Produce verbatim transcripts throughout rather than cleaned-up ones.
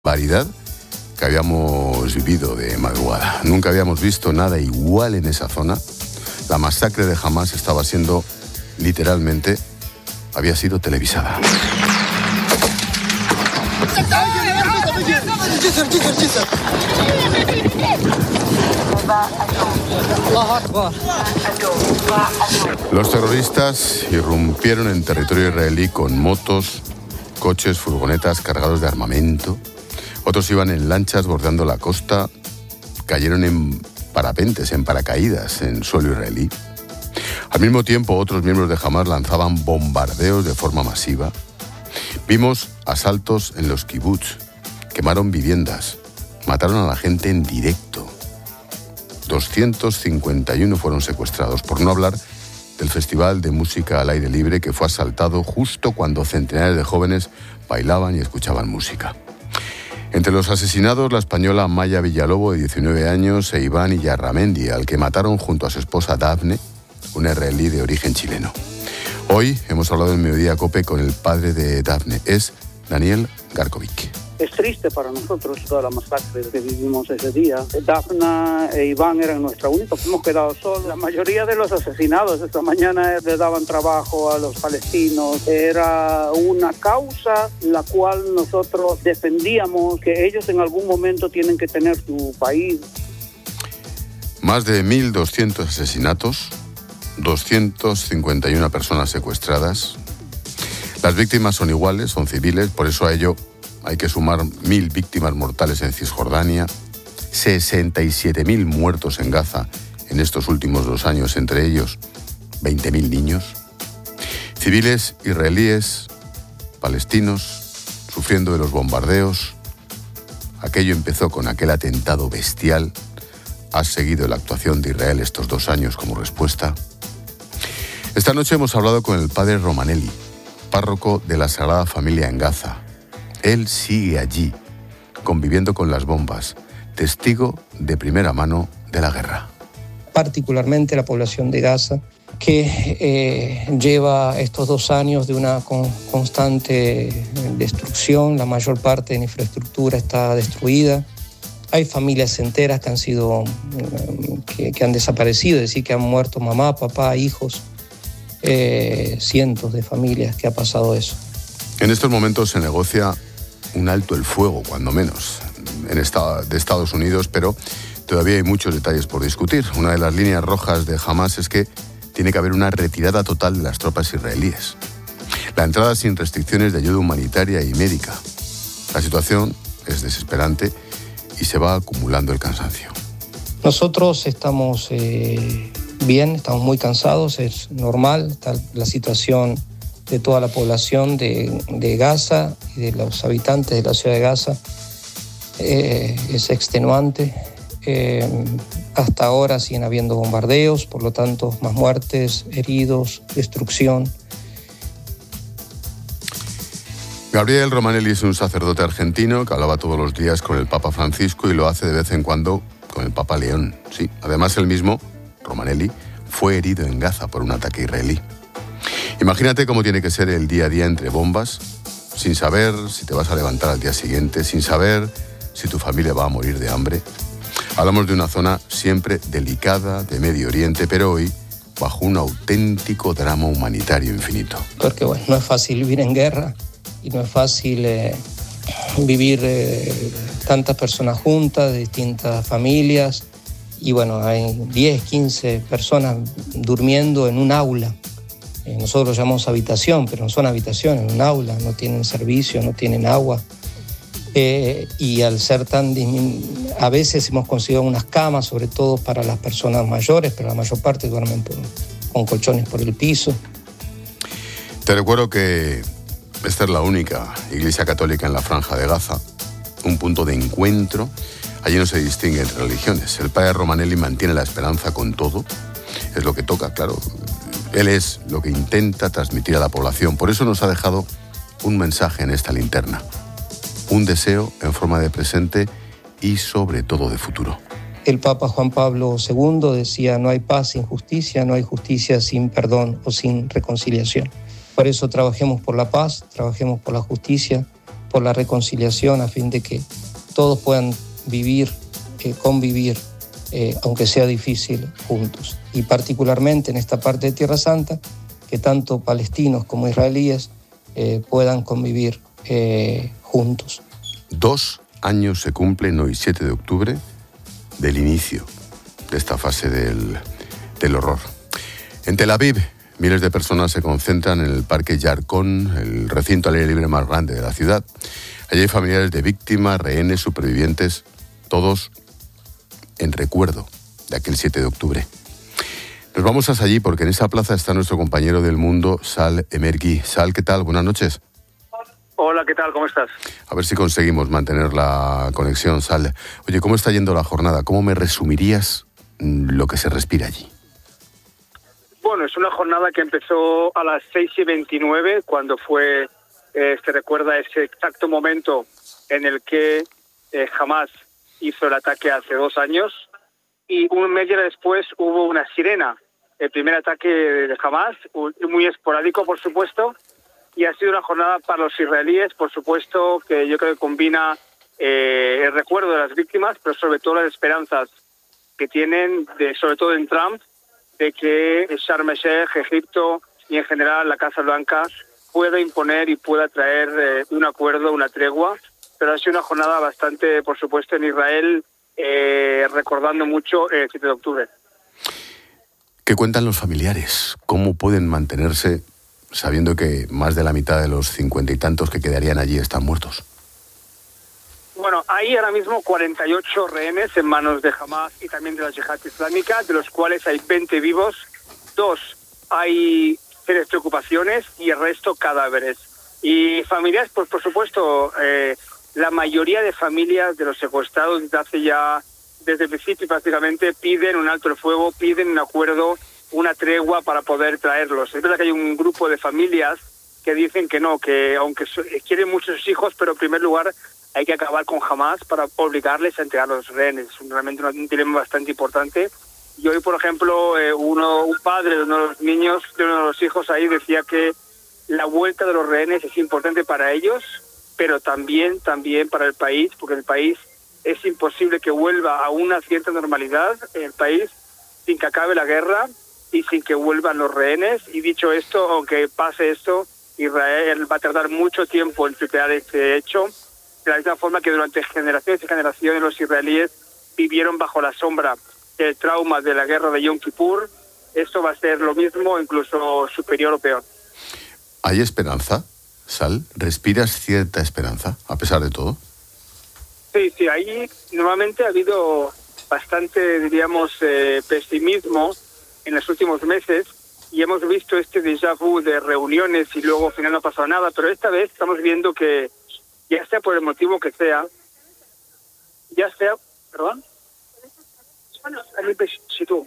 barbaridad que habíamos vivido de madrugada. Nunca habíamos visto nada igual en esa zona. La masacre de Hamás estaba siendo, literalmente, había sido televisada. Los terroristas irrumpieron en territorio israelí con motos, coches, furgonetas cargados de armamento. Otros iban en lanchas bordeando la costa, cayeron en parapentes, en paracaídas en suelo israelí. Al mismo tiempo, otros miembros de Hamás lanzaban bombardeos de forma masiva. Vimos asaltos en los kibutz, quemaron viviendas, mataron a la gente en directo. doscientos cincuenta y uno fueron secuestrados, por no hablar del Festival de Música al Aire Libre, que fue asaltado justo cuando centenares de jóvenes bailaban y escuchaban música. Entre los asesinados, la española Maya Villalobo, de diecinueve años, e Iván Iyarramendi, al que mataron junto a su esposa Dafne, una israelí de origen chileno. Hoy hemos hablado en Mediodía Cope con el padre de Dafne, es Daniel Garkovic. Es triste para nosotros toda la masacre que vivimos ese día. Dafna e Iván eran nuestra única, hemos quedado solos. La mayoría de los asesinados esta mañana le daban trabajo a los palestinos. Era una causa la cual nosotros defendíamos, que ellos en algún momento tienen que tener su país. Más de mil doscientos asesinatos, doscientas cincuenta y una personas secuestradas. Las víctimas son iguales, son civiles, por eso a ello hay que sumar mil víctimas mortales en Cisjordania, sesenta y siete mil muertos en Gaza en estos últimos dos años, entre ellos veinte mil niños. Civiles israelíes, palestinos, sufriendo de los bombardeos. Aquello empezó con aquel atentado bestial. Ha seguido la actuación de Israel estos dos años como respuesta. Esta noche hemos hablado con el padre Romanelli, párroco de la Sagrada Familia en Gaza. Él sigue allí, conviviendo con las bombas, testigo de primera mano de la guerra. Particularmente la población de Gaza, que eh, lleva estos dos años de una con, constante destrucción. La mayor parte de la infraestructura está destruida. Hay familias enteras que han sido, que, que han desaparecido, es decir, que han muerto mamá, papá, hijos, eh, cientos de familias que ha pasado eso. En estos momentos se negocia un alto el fuego, cuando menos, en esta, de Estados Unidos, pero todavía hay muchos detalles por discutir. Una de las líneas rojas de Hamás es que tiene que haber una retirada total de las tropas israelíes. La entrada sin restricciones de ayuda humanitaria y médica. La situación es desesperante y se va acumulando el cansancio. Nosotros estamos eh, bien, estamos muy cansados, es normal, está la situación de toda la población de, de Gaza y de los habitantes de la ciudad de Gaza. Eh, es extenuante. Eh, hasta ahora siguen habiendo bombardeos, por lo tanto, más muertes, heridos, destrucción. Gabriel Romanelli es un sacerdote argentino que hablaba todos los días con el Papa Francisco y lo hace de vez en cuando con el Papa León. Sí, además él mismo, Romanelli, fue herido en Gaza por un ataque israelí. Imagínate cómo tiene que ser el día a día entre bombas, sin saber si te vas a levantar al día siguiente, sin saber si tu familia va a morir de hambre. Hablamos de una zona siempre delicada de Medio Oriente, pero hoy bajo un auténtico drama humanitario infinito. Porque bueno, no es fácil vivir en guerra y no es fácil eh, vivir eh, tantas personas juntas, de distintas familias. Y bueno, hay diez, quince personas durmiendo en un aula. Eh, nosotros llamamos habitación, pero no son habitaciones, un aula, no tienen servicio, no tienen agua. Eh, y al ser tan... A veces hemos conseguido unas camas, sobre todo para las personas mayores, pero la mayor parte duermen por, con colchones por el piso. Te recuerdo que esta es la única iglesia católica en la Franja de Gaza, un punto de encuentro. Allí no se distingue entre religiones. El padre Romanelli mantiene la esperanza con todo. Es lo que toca, claro. Él es lo que intenta transmitir a la población. Por eso nos ha dejado un mensaje en esta linterna. Un deseo en forma de presente y sobre todo de futuro. El Papa Juan Pablo segundo decía: no hay paz sin justicia, no hay justicia sin perdón o sin reconciliación. Por eso trabajemos por la paz, trabajemos por la justicia, por la reconciliación a fin de que todos puedan vivir, eh, convivir, eh, aunque sea difícil, juntos. Y particularmente en esta parte de Tierra Santa, que tanto palestinos como israelíes eh, puedan convivir eh, juntos. Dos años se cumplen hoy, siete de octubre, del inicio de esta fase del, del horror. En Tel Aviv, miles de personas se concentran en el Parque Yarkon, el recinto al aire libre más grande de la ciudad. Allí hay familiares de víctimas, rehenes, supervivientes, todos en recuerdo de aquel siete de octubre. Nos vamos hasta allí porque en esa plaza está nuestro compañero del Mundo, Sal Emergui. Sal, ¿qué tal? Buenas noches. Hola, ¿qué tal? ¿Cómo estás? A ver si conseguimos mantener la conexión, Sal. Oye, ¿cómo está yendo la jornada? ¿Cómo me resumirías lo que se respira allí? Bueno, es una jornada que empezó a las seis y veintinueve, cuando fue, eh, se recuerda ese exacto momento en el que eh, Hamas hizo el ataque hace dos años, y un media después hubo una sirena. El primer ataque de Hamas, muy esporádico, por supuesto, y ha sido una jornada para los israelíes, por supuesto, que yo creo que combina eh, el recuerdo de las víctimas, pero sobre todo las esperanzas que tienen, de, sobre todo en Trump, de que Sharm el Sheikh, Egipto y en general la Casa Blanca pueda imponer y pueda traer eh, un acuerdo, una tregua. Pero ha sido una jornada bastante, por supuesto, en Israel, eh, recordando mucho el siete de octubre. ¿Qué cuentan los familiares? ¿Cómo pueden mantenerse sabiendo que más de la mitad de los cincuenta y tantos que quedarían allí están muertos? Bueno, hay ahora mismo cuarenta y ocho rehenes en manos de Hamas y también de la Yihad Islámica, de los cuales hay veinte vivos, dos hay serias preocupaciones y el resto cadáveres. Y familias, pues por supuesto, eh, la mayoría de familias de los secuestrados desde hace ya, desde el principio prácticamente, piden un alto el fuego, piden un acuerdo, una tregua para poder traerlos. Es verdad que hay un grupo de familias que dicen que no, que aunque quieren muchos hijos, pero en primer lugar hay que acabar con Hamas para obligarles a entregar los rehenes. Es realmente un dilema bastante importante. Y hoy, por ejemplo, eh, uno, un padre de uno de los niños, de uno de los hijos ahí, decía que la vuelta de los rehenes es importante para ellos, pero también, también para el país, porque el país es imposible que vuelva a una cierta normalidad en el país sin que acabe la guerra y sin que vuelvan los rehenes. Y dicho esto, aunque pase esto, Israel va a tardar mucho tiempo en superar este hecho, de la misma forma que durante generaciones y generaciones los israelíes vivieron bajo la sombra del trauma de la guerra de Yom Kippur. Esto va a ser lo mismo, incluso superior o peor. ¿Hay esperanza, Sal? ¿Respiras cierta esperanza, a pesar de todo? Sí, sí, ahí normalmente ha habido bastante, diríamos, eh, pesimismo en los últimos meses, y hemos visto este déjà vu de reuniones y luego al final no ha pasado nada, pero esta vez estamos viendo que, ya sea por el motivo que sea, ya sea, perdón, si tú,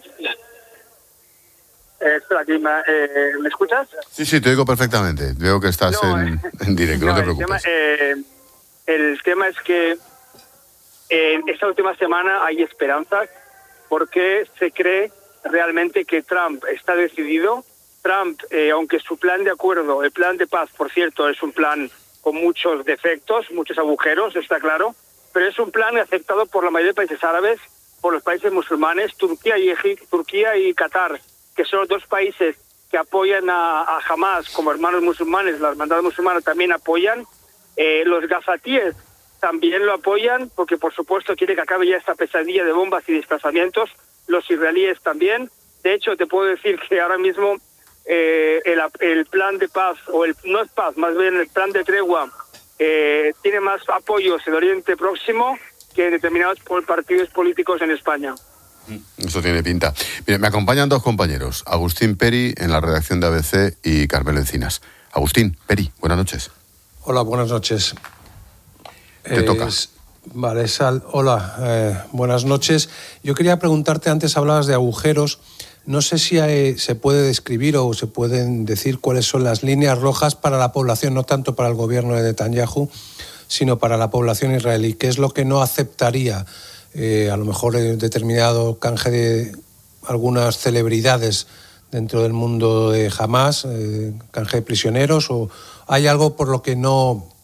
eh, espera, aquí, eh, ¿me escuchas? Sí, sí, te oigo perfectamente. Veo que estás no, en, eh, en directo, no, no te preocupes. El tema, eh, el tema es que en esta última semana hay esperanzas porque se cree realmente que Trump está decidido. Trump, eh, aunque su plan de acuerdo, el plan de paz, por cierto, es un plan con muchos defectos, muchos agujeros, está claro, pero es un plan aceptado por la mayoría de países árabes, por los países musulmanes, Turquía y Egipto, Turquía y Qatar, que son los dos países que apoyan a, a Hamas como hermanos musulmanes. Las hermandades musulmanas también apoyan, eh, los gazatíes también lo apoyan, porque por supuesto quiere que acabe ya esta pesadilla de bombas y desplazamientos. Los israelíes también. De hecho, te puedo decir que ahora mismo eh, el, el plan de paz, o el no es paz, más bien el plan de tregua, eh, tiene más apoyos en Oriente Próximo que en determinados partidos políticos en España. Eso tiene pinta. Mire, me acompañan dos compañeros, Agustín Peri en la redacción de A B C y Carmelo Encinas. Agustín, Peri, buenas noches. Hola, buenas noches. Te eh, toca. Vale, Sal, hola, eh, buenas noches. Yo quería preguntarte, antes hablabas de agujeros, no sé si hay, se puede describir o se pueden decir cuáles son las líneas rojas para la población, no tanto para el gobierno de Netanyahu, sino para la población israelí. ¿Qué es lo que no aceptaría? Eh, a lo mejor en determinado canje de algunas celebridades dentro del mundo de Hamas, eh, canje de prisioneros, o hay algo por lo que no,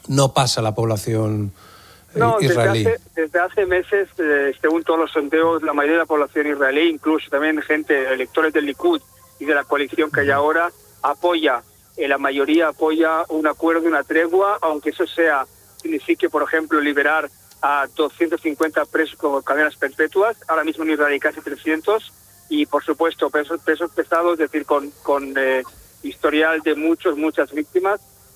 no pasa a la población eh, no, israelí. Desde hace, desde hace meses, eh, según todos los sondeos, la mayoría de la población israelí, incluso también gente, electores del Likud y de la coalición que hay ahora, apoya, eh, la mayoría apoya un acuerdo, una tregua, aunque eso sea, signifique, por ejemplo, liberar a doscientos cincuenta presos con cadenas perpetuas, ahora mismo en Israel hay casi trescientos, y por supuesto presos, presos pesados, es decir, con, con eh, historial de muchos, muchas víctimas,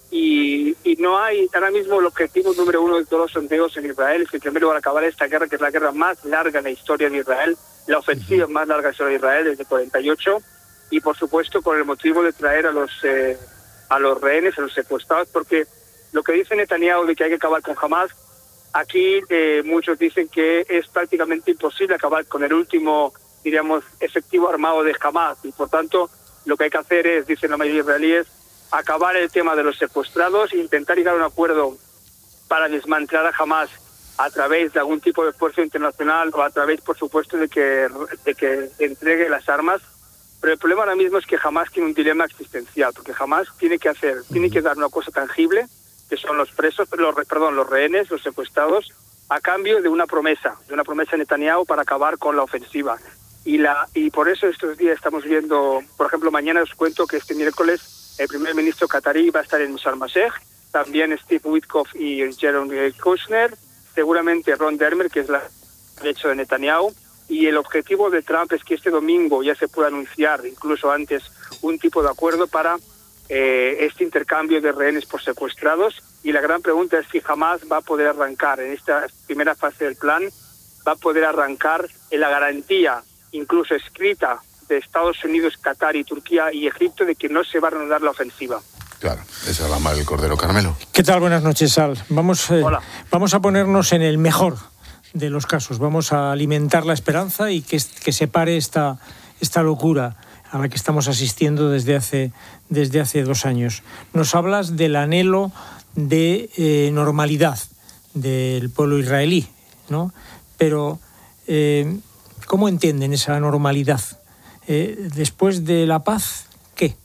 y, y no hay, ahora mismo el objetivo número uno de todos los sondeos en Israel es que primero van a acabar esta guerra, que es la guerra más larga en la historia de Israel, la ofensiva más larga en la historia de Israel desde cuarenta y ocho, y por supuesto con el motivo de traer a los, eh, a los rehenes, a los secuestrados, porque lo que dice Netanyahu de que hay que acabar con Hamas, aquí eh, muchos dicen que es prácticamente imposible acabar con el último, diríamos, efectivo armado de Hamas, y por tanto lo que hay que hacer es, dicen la mayoría de israelíes, acabar el tema de los secuestrados e intentar llegar a un acuerdo para desmantelar a Hamas a través de algún tipo de esfuerzo internacional o a través, por supuesto, de que, de que entregue las armas. Pero el problema ahora mismo es que Hamas tiene un dilema existencial, porque Hamas tiene que hacer, tiene que dar una cosa tangible, que son los presos, los, perdón, los rehenes, los secuestrados, a cambio de una promesa, de una promesa de Netanyahu para acabar con la ofensiva. Y la y por eso estos días estamos viendo, por ejemplo, mañana os cuento que este miércoles el primer ministro qatarí va a estar en Sharm el-Sheikh, también Steve Witkoff y Jeremy Kushner, seguramente Ron Dermer, que es la derecha de Netanyahu, y el objetivo de Trump es que este domingo ya se pueda anunciar, incluso antes, un tipo de acuerdo para eh, este intercambio de rehenes por secuestrados, y la gran pregunta es si Hamas va a poder arrancar en esta primera fase del plan, va a poder arrancar en la garantía, incluso escrita, de Estados Unidos, Qatar y Turquía y Egipto, de que no se va a reanudar la ofensiva. Claro, esa va mal el Cordero. Carmelo. ¿Qué tal? Buenas noches, Sal. Vamos, eh, vamos a ponernos en el mejor de los casos. Vamos a alimentar la esperanza y que, que se pare esta, esta locura a la que estamos asistiendo desde hace, desde hace dos años. Nos hablas del anhelo de eh, normalidad del pueblo israelí, ¿no? Pero, eh, ¿cómo entienden esa normalidad? Eh, después de la paz, ¿qué?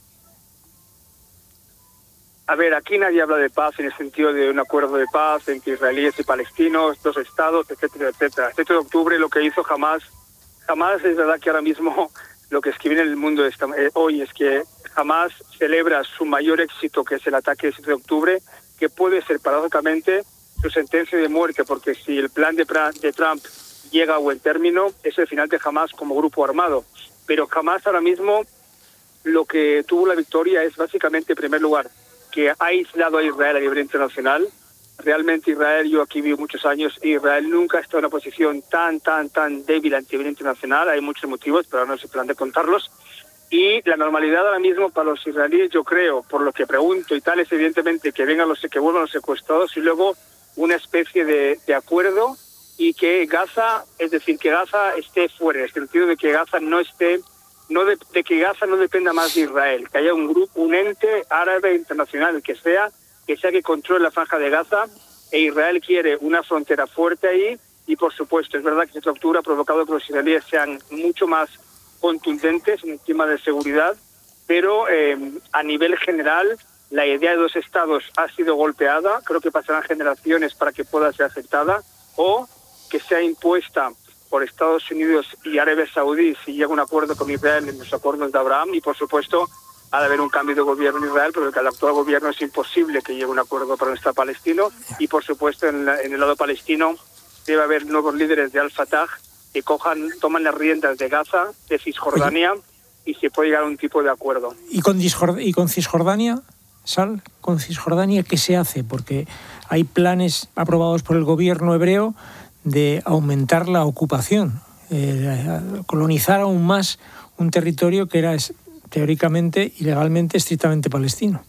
A ver, aquí nadie habla de paz en el sentido de un acuerdo de paz entre israelíes y palestinos, dos estados, etcétera, etcétera. El siete de octubre lo que hizo Hamas, Hamas es verdad que ahora mismo lo que escribe en el mundo esta, eh, hoy es que Hamas celebra su mayor éxito, que es el ataque del siete de octubre, que puede ser paradójicamente su sentencia de muerte, porque si el plan de, de Trump llega a buen término, es el final de Hamas como grupo armado. Pero Hamas ahora mismo lo que tuvo la victoria es básicamente, en primer lugar, que ha aislado a Israel a nivel internacional. Realmente Israel, yo aquí vivo muchos años, Israel nunca ha estado en una posición tan, tan, tan débil a nivel internacional. Hay muchos motivos, pero no se plan de contarlos. Y la normalidad ahora mismo para los israelíes, yo creo, por lo que pregunto y tal, es evidentemente que vengan los que vuelvan los secuestrados y luego una especie de, de acuerdo, y que Gaza, es decir, que Gaza esté fuera, en el sentido de que Gaza no esté, no de, de que Gaza no dependa más de Israel, que haya un grupo, un ente árabe internacional, el que sea, que sea que controle la franja de Gaza, e Israel quiere una frontera fuerte ahí, y por supuesto, es verdad que esta ruptura ha provocado que los israelíes sean mucho más contundentes en el tema de seguridad, pero eh, a nivel general, la idea de dos estados ha sido golpeada, creo que pasarán generaciones para que pueda ser aceptada, o que sea impuesta por Estados Unidos y Arabia Saudí si llega un acuerdo con Israel en los acuerdos de Abraham, y por supuesto ha de haber un cambio de gobierno en Israel, porque el actual gobierno es imposible que llegue un acuerdo para el Estado palestino, y por supuesto en, la, en el lado palestino debe haber nuevos líderes de Al-Fatah que cojan, toman las riendas de Gaza, de Cisjordania, Oye. y se puede llegar a un tipo de acuerdo. ¿Y con, y con Cisjordania, Sal, con Cisjordania qué se hace? Porque hay planes aprobados por el gobierno hebreo de aumentar la ocupación, eh, colonizar aún más un territorio que era teóricamente y legalmente estrictamente palestino.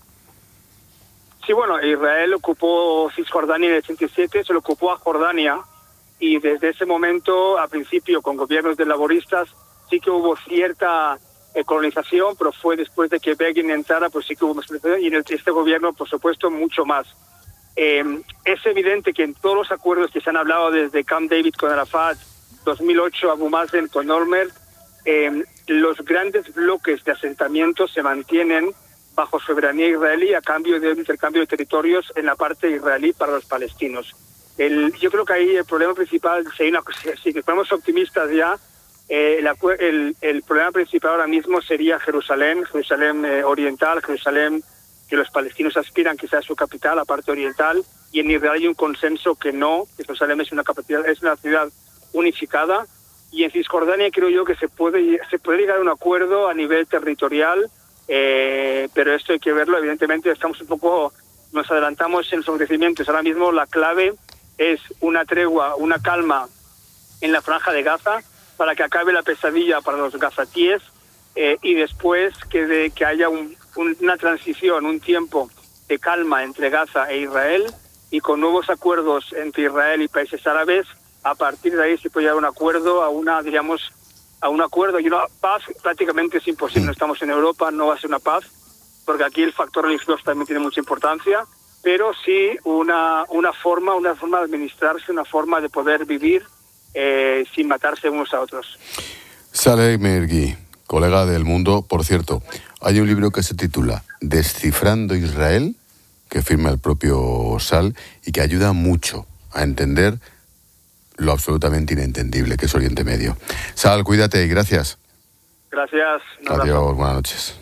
Sí, bueno, Israel ocupó Cisjordania en el ochenta y siete, se lo ocupó a Jordania, y desde ese momento, a principio, con gobiernos de laboristas, sí que hubo cierta eh, colonización, pero fue después de que Begin entrara, pues sí que hubo más colonización, y en el, este gobierno, por supuesto, mucho más. Eh, es evidente que en todos los acuerdos que se han hablado desde Camp David con Arafat, dos mil ocho Abu Mazen con Olmert, eh, los grandes bloques de asentamientos se mantienen bajo soberanía israelí a cambio de un intercambio de territorios en la parte israelí para los palestinos. El, yo creo que ahí el problema principal, si, hay una, si nos ponemos optimistas ya, eh, el, el, el problema principal ahora mismo sería Jerusalén, Jerusalén eh, oriental, Jerusalén que los palestinos aspiran que sea su capital, la parte oriental, y en Israel hay un consenso que no, que Jerusalén es una capital, es una ciudad unificada, y en Cisjordania creo yo que se puede se puede llegar a un acuerdo a nivel territorial, eh, pero esto hay que verlo, evidentemente estamos un poco, nos adelantamos en los acontecimientos. Ahora mismo la clave es una tregua, una calma en la franja de Gaza para que acabe la pesadilla para los gazatíes, eh, y después que, de, que haya un, un, una transición, un tiempo de calma entre Gaza e Israel, y con nuevos acuerdos entre Israel y países árabes. A partir de ahí se puede llegar a un acuerdo, a una, diríamos, a un acuerdo y una paz. Prácticamente es imposible, no estamos en Europa, no va a ser una paz, porque aquí el factor religioso también tiene mucha importancia, pero sí una, una forma, una forma de administrarse, una forma de poder vivir eh, sin matarse unos a otros. Saleh Mergui, colega del Mundo, por cierto, hay un libro que se titula Descifrando Israel, que firma el propio Sal y que ayuda mucho a entender lo absolutamente inentendible que es Oriente Medio. Sal, cuídate y gracias. Gracias. Adiós, buenas noches.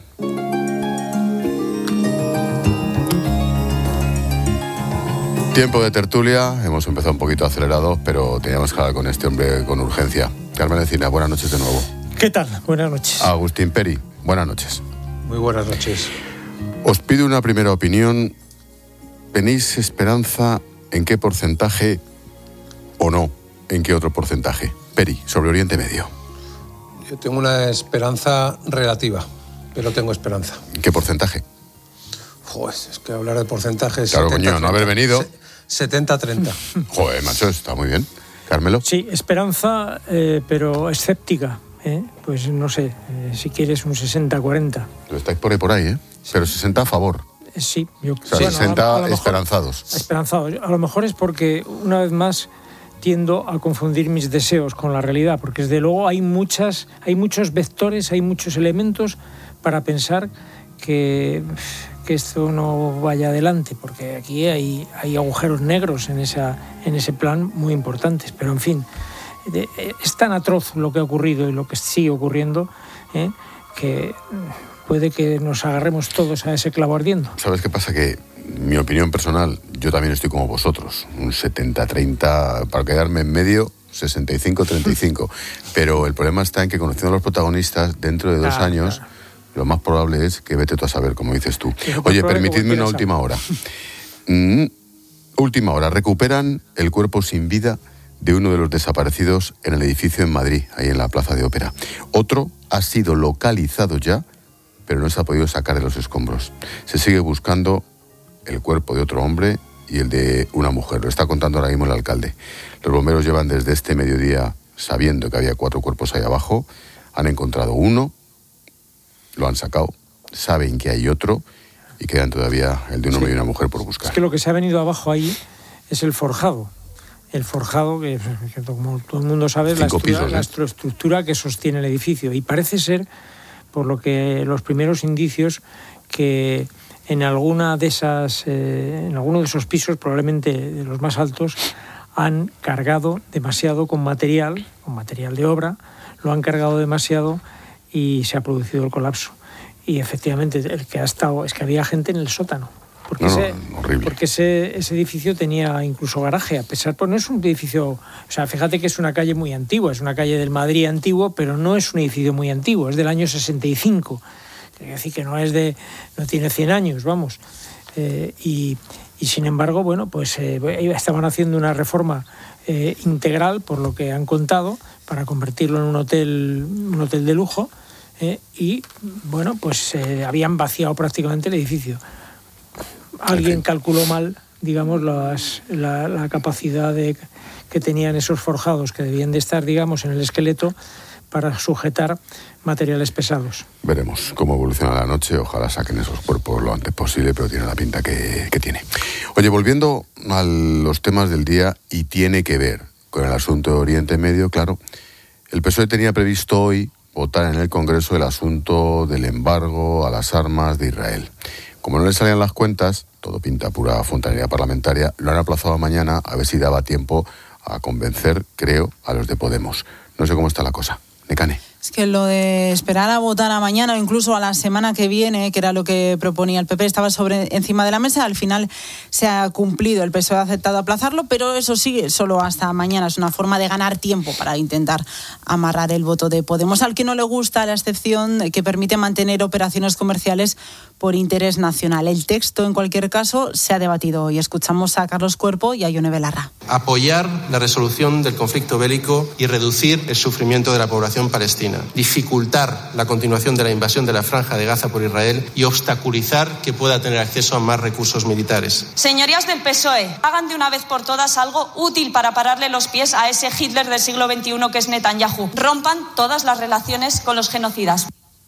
Tiempo de tertulia, hemos empezado un poquito acelerados, pero teníamos que hablar con este hombre con urgencia. Carmen Encina, buenas noches de nuevo. ¿Qué tal? Buenas noches. Agustín Peri, buenas noches. Muy buenas noches. Os pido una primera opinión. ¿Tenéis esperanza en qué porcentaje o no? ¿En qué otro porcentaje? Peri, sobre Oriente Medio. Yo tengo una esperanza relativa, pero tengo esperanza. ¿En qué porcentaje? Joder, es que hablar de porcentajes... Claro, coño, no haber venido... setenta treinta. Joder, macho, está muy bien. Carmelo. Sí, esperanza, eh, pero escéptica. ¿eh? Pues no sé, eh, si quieres un sesenta cuarenta. Lo estáis por ahí, por ahí, ¿eh? Pero sesenta a favor. Sí, yo o sea, bueno, sesenta a, a lo mejor, esperanzados. Esperanzados. A lo mejor es porque, una vez más, tiendo a confundir mis deseos con la realidad, porque desde luego hay muchas, hay muchos vectores, hay muchos elementos para pensar que, que esto no vaya adelante, porque aquí hay, hay agujeros negros en, esa, en ese plan muy importantes. Pero, en fin, de, es tan atroz lo que ha ocurrido y lo que sigue ocurriendo, ¿eh? que puede que nos agarremos todos a ese clavo ardiendo. ¿Sabes qué pasa? Que mi opinión personal, yo también estoy como vosotros, un setenta treinta, para quedarme en medio, sesenta y cinco treinta y cinco. Pero el problema está en que, conociendo a los protagonistas, dentro de dos ah, años, claro. Lo más probable es que vete tú a saber, como dices tú. Oye, permitidme una última hora. Mm, última hora. Recuperan el cuerpo sin vida de uno de los desaparecidos en el edificio en Madrid, ahí en la Plaza de Ópera. Otro ha sido localizado ya, pero no se ha podido sacar de los escombros. Se sigue buscando el cuerpo de otro hombre y el de una mujer. Lo está contando ahora mismo el alcalde. Los bomberos llevan desde este mediodía sabiendo que había cuatro cuerpos ahí abajo. Han encontrado uno, lo han sacado, saben que hay otro y quedan todavía el de un hombre sí. y una mujer por buscar. Es que lo que se ha venido abajo ahí es el forjado. El forjado, que, que como todo el mundo sabe, es la, estructura, pisos, ¿eh? la estructura que sostiene el edificio. Y parece ser, por lo que los primeros indicios, que en alguna de esas, eh, en alguno de esos pisos, probablemente de los más altos, han cargado demasiado con material, con material de obra, lo han cargado demasiado y se ha producido el colapso. Y efectivamente, el que ha estado es que había gente en el sótano. Porque, no, ese, no, horrible. porque ese, ese edificio tenía incluso garaje, a pesar, pues no es un edificio, o sea, fíjate que es una calle muy antigua, es una calle del Madrid antiguo, pero no es un edificio muy antiguo, es del año sesenta y cinco. Es decir, que no es de, no tiene cien años, vamos. Eh, y, y sin embargo, bueno, pues eh, estaban haciendo una reforma eh, integral, por lo que han contado, para convertirlo en un hotel, un hotel de lujo, eh, y bueno, pues eh, habían vaciado prácticamente el edificio. Alguien calculó mal, digamos, las, la, la capacidad de, que tenían esos forjados, que debían de estar, digamos, en el esqueleto para sujetar materiales pesados. Veremos cómo evoluciona la noche. Ojalá saquen esos cuerpos lo antes posible, pero tiene la pinta que, que tiene. Oye, volviendo a los temas del día, y tiene que ver con el asunto de Oriente Medio, claro. El P S O E tenía previsto hoy votar en el Congreso el asunto del embargo a las armas de Israel. Como no le salían las cuentas, todo pinta pura fontanería parlamentaria, lo han aplazado a mañana a ver si daba tiempo a convencer, creo, a los de Podemos. No sé cómo está la cosa. Nekane. Es que lo de esperar a votar a mañana o incluso a la semana que viene, que era lo que proponía el P P, estaba sobre encima de la mesa. Al final se ha cumplido, el P S O E ha aceptado aplazarlo, pero eso sí, solo hasta mañana. Es una forma de ganar tiempo para intentar amarrar el voto de Podemos. Al que no le gusta la excepción que permite mantener operaciones comerciales por interés nacional. El texto, en cualquier caso, se ha debatido hoy. Escuchamos a Carlos Cuerpo y a Ione Belarra. Apoyar la resolución del conflicto bélico y reducir el sufrimiento de la población palestina. Dificultar la continuación de la invasión de la Franja de Gaza por Israel y obstaculizar que pueda tener acceso a más recursos militares. Señorías del P S O E, hagan de una vez por todas algo útil para pararle los pies a ese Hitler del siglo veintiuno que es Netanyahu. Rompan todas las relaciones con los genocidas.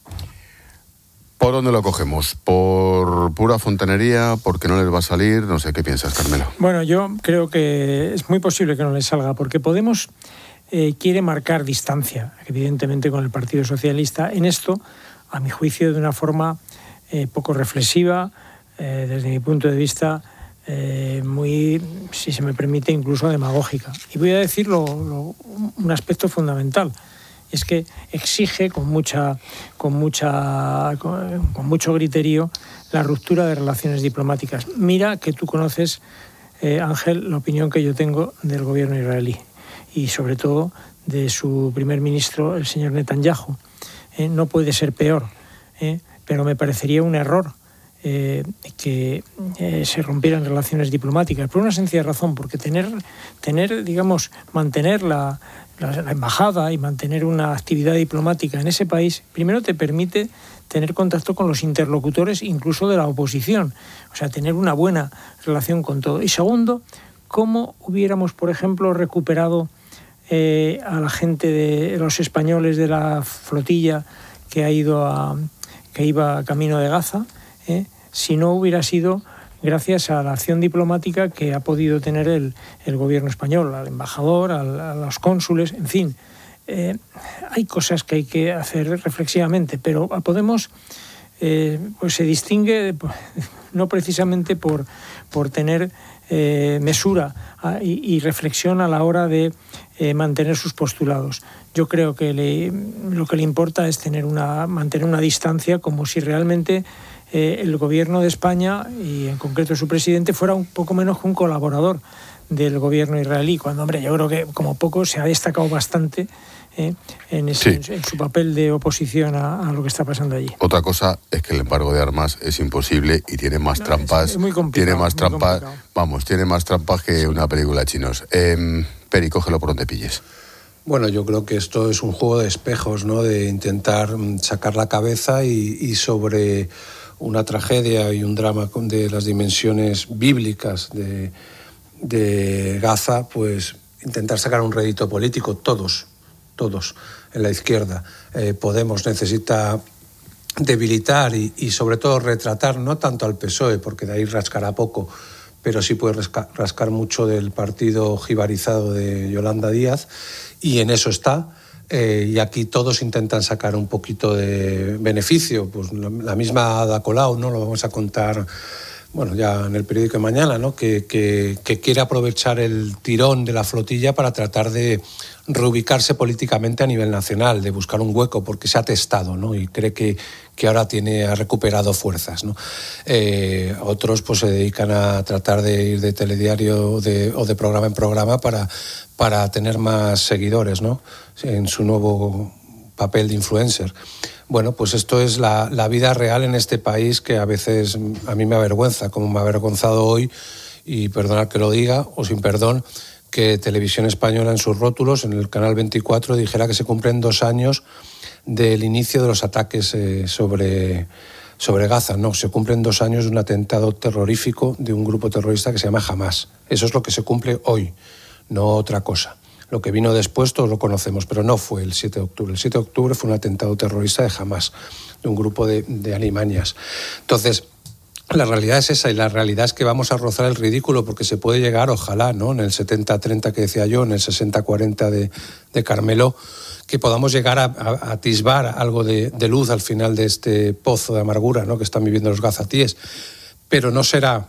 ¿Por dónde lo cogemos? ¿Por pura fontanería? ¿Porque no les va a salir? No sé, ¿qué piensas, Carmelo? Bueno, yo creo que es muy posible que no les salga, porque Podemos eh, quiere marcar distancia, evidentemente, con el Partido Socialista. En esto, a mi juicio, de una forma eh, poco reflexiva, eh, desde mi punto de vista, eh, muy, si se me permite, incluso demagógica. Y voy a decir lo, lo, un aspecto fundamental. Es que exige con mucha, con mucha, con, con mucho griterío la ruptura de relaciones diplomáticas. Mira que tú conoces, eh, Ángel, la opinión que yo tengo del gobierno israelí y sobre todo de su primer ministro, el señor Netanyahu. Eh, no puede ser peor, eh, pero me parecería un error eh, que eh, se rompieran relaciones diplomáticas por una sencilla razón, porque tener, tener digamos, mantener la la embajada y mantener una actividad diplomática en ese país, primero te permite tener contacto con los interlocutores, incluso de la oposición, o sea, tener una buena relación con todo. Y segundo, ¿cómo hubiéramos, por ejemplo, recuperado eh, a la gente de los españoles de la flotilla que ha ido a, que iba camino de Gaza, eh, si no hubiera sido gracias a la acción diplomática que ha podido tener el, el gobierno español, al embajador, al, a los cónsules, en fin. Eh, hay cosas que hay que hacer reflexivamente, pero a Podemos eh, pues se distingue no precisamente por, por tener eh, mesura a, y, y reflexión a la hora de eh, mantener sus postulados. Yo creo que le, lo que le importa es tener una, mantener una distancia, como si realmente Eh, el gobierno de España, y en concreto su presidente, fuera un poco menos que un colaborador del gobierno israelí, cuando, hombre, yo creo que como poco se ha destacado bastante eh, en, ese, sí. en su papel de oposición a, a lo que está pasando allí. Otra cosa es que el embargo de armas es imposible y tiene más no, trampas. Es, es muy complicado, tiene más muy trampas, complicado. vamos, tiene más trampas que sí. una película de chinos. Eh, Peri, cógelo por donde pilles. Bueno, yo creo que esto es un juego de espejos, ¿no? De intentar sacar la cabeza y, y sobre una tragedia y un drama de las dimensiones bíblicas de, de Gaza, pues intentar sacar un rédito político, todos, todos, en la izquierda. Eh, Podemos necesita debilitar y, y sobre todo retratar, no tanto al P S O E, porque de ahí rascará poco, pero sí puede rascar, rascar mucho del partido jibarizado de Yolanda Díaz, y en eso está. Eh, y aquí todos intentan sacar un poquito de beneficio. Pues la, la misma Ada Colau, ¿no? Lo vamos a contar, bueno, ya en el periódico de mañana, ¿no? Que, que, que quiere aprovechar el tirón de la flotilla para tratar de reubicarse políticamente a nivel nacional, de buscar un hueco, porque se ha testado, ¿no? Y cree que, que ahora tiene, ha recuperado fuerzas, ¿no? Eh, otros pues se dedican a tratar de ir de telediario de, o de programa en programa para, para tener más seguidores, ¿no? En su nuevo papel de influencer. Bueno, pues esto es la, la vida real en este país, que a veces a mí me avergüenza, como me ha avergonzado hoy, y perdonad que lo diga, o sin perdón, que Televisión Española en sus rótulos, en el canal veinticuatro, dijera que se cumplen dos años del inicio de los ataques eh, sobre, sobre Gaza. No, se cumplen dos años de un atentado terrorífico de un grupo terrorista que se llama Hamás. Eso es lo que se cumple hoy, no otra cosa. Lo que vino después todos lo conocemos, pero no fue el siete de octubre. El siete de octubre fue un atentado terrorista de Hamás, de un grupo de, de alimañas. Entonces, La realidad es esa, y la realidad es que vamos a rozar el ridículo, porque se puede llegar, ojalá, ¿no?, en el setenta treinta que decía yo, en el sesenta cuarenta de, de Carmelo, que podamos llegar a, a, a atisbar algo de, de luz al final de este pozo de amargura, ¿no?, que están viviendo los gazatíes. Pero no será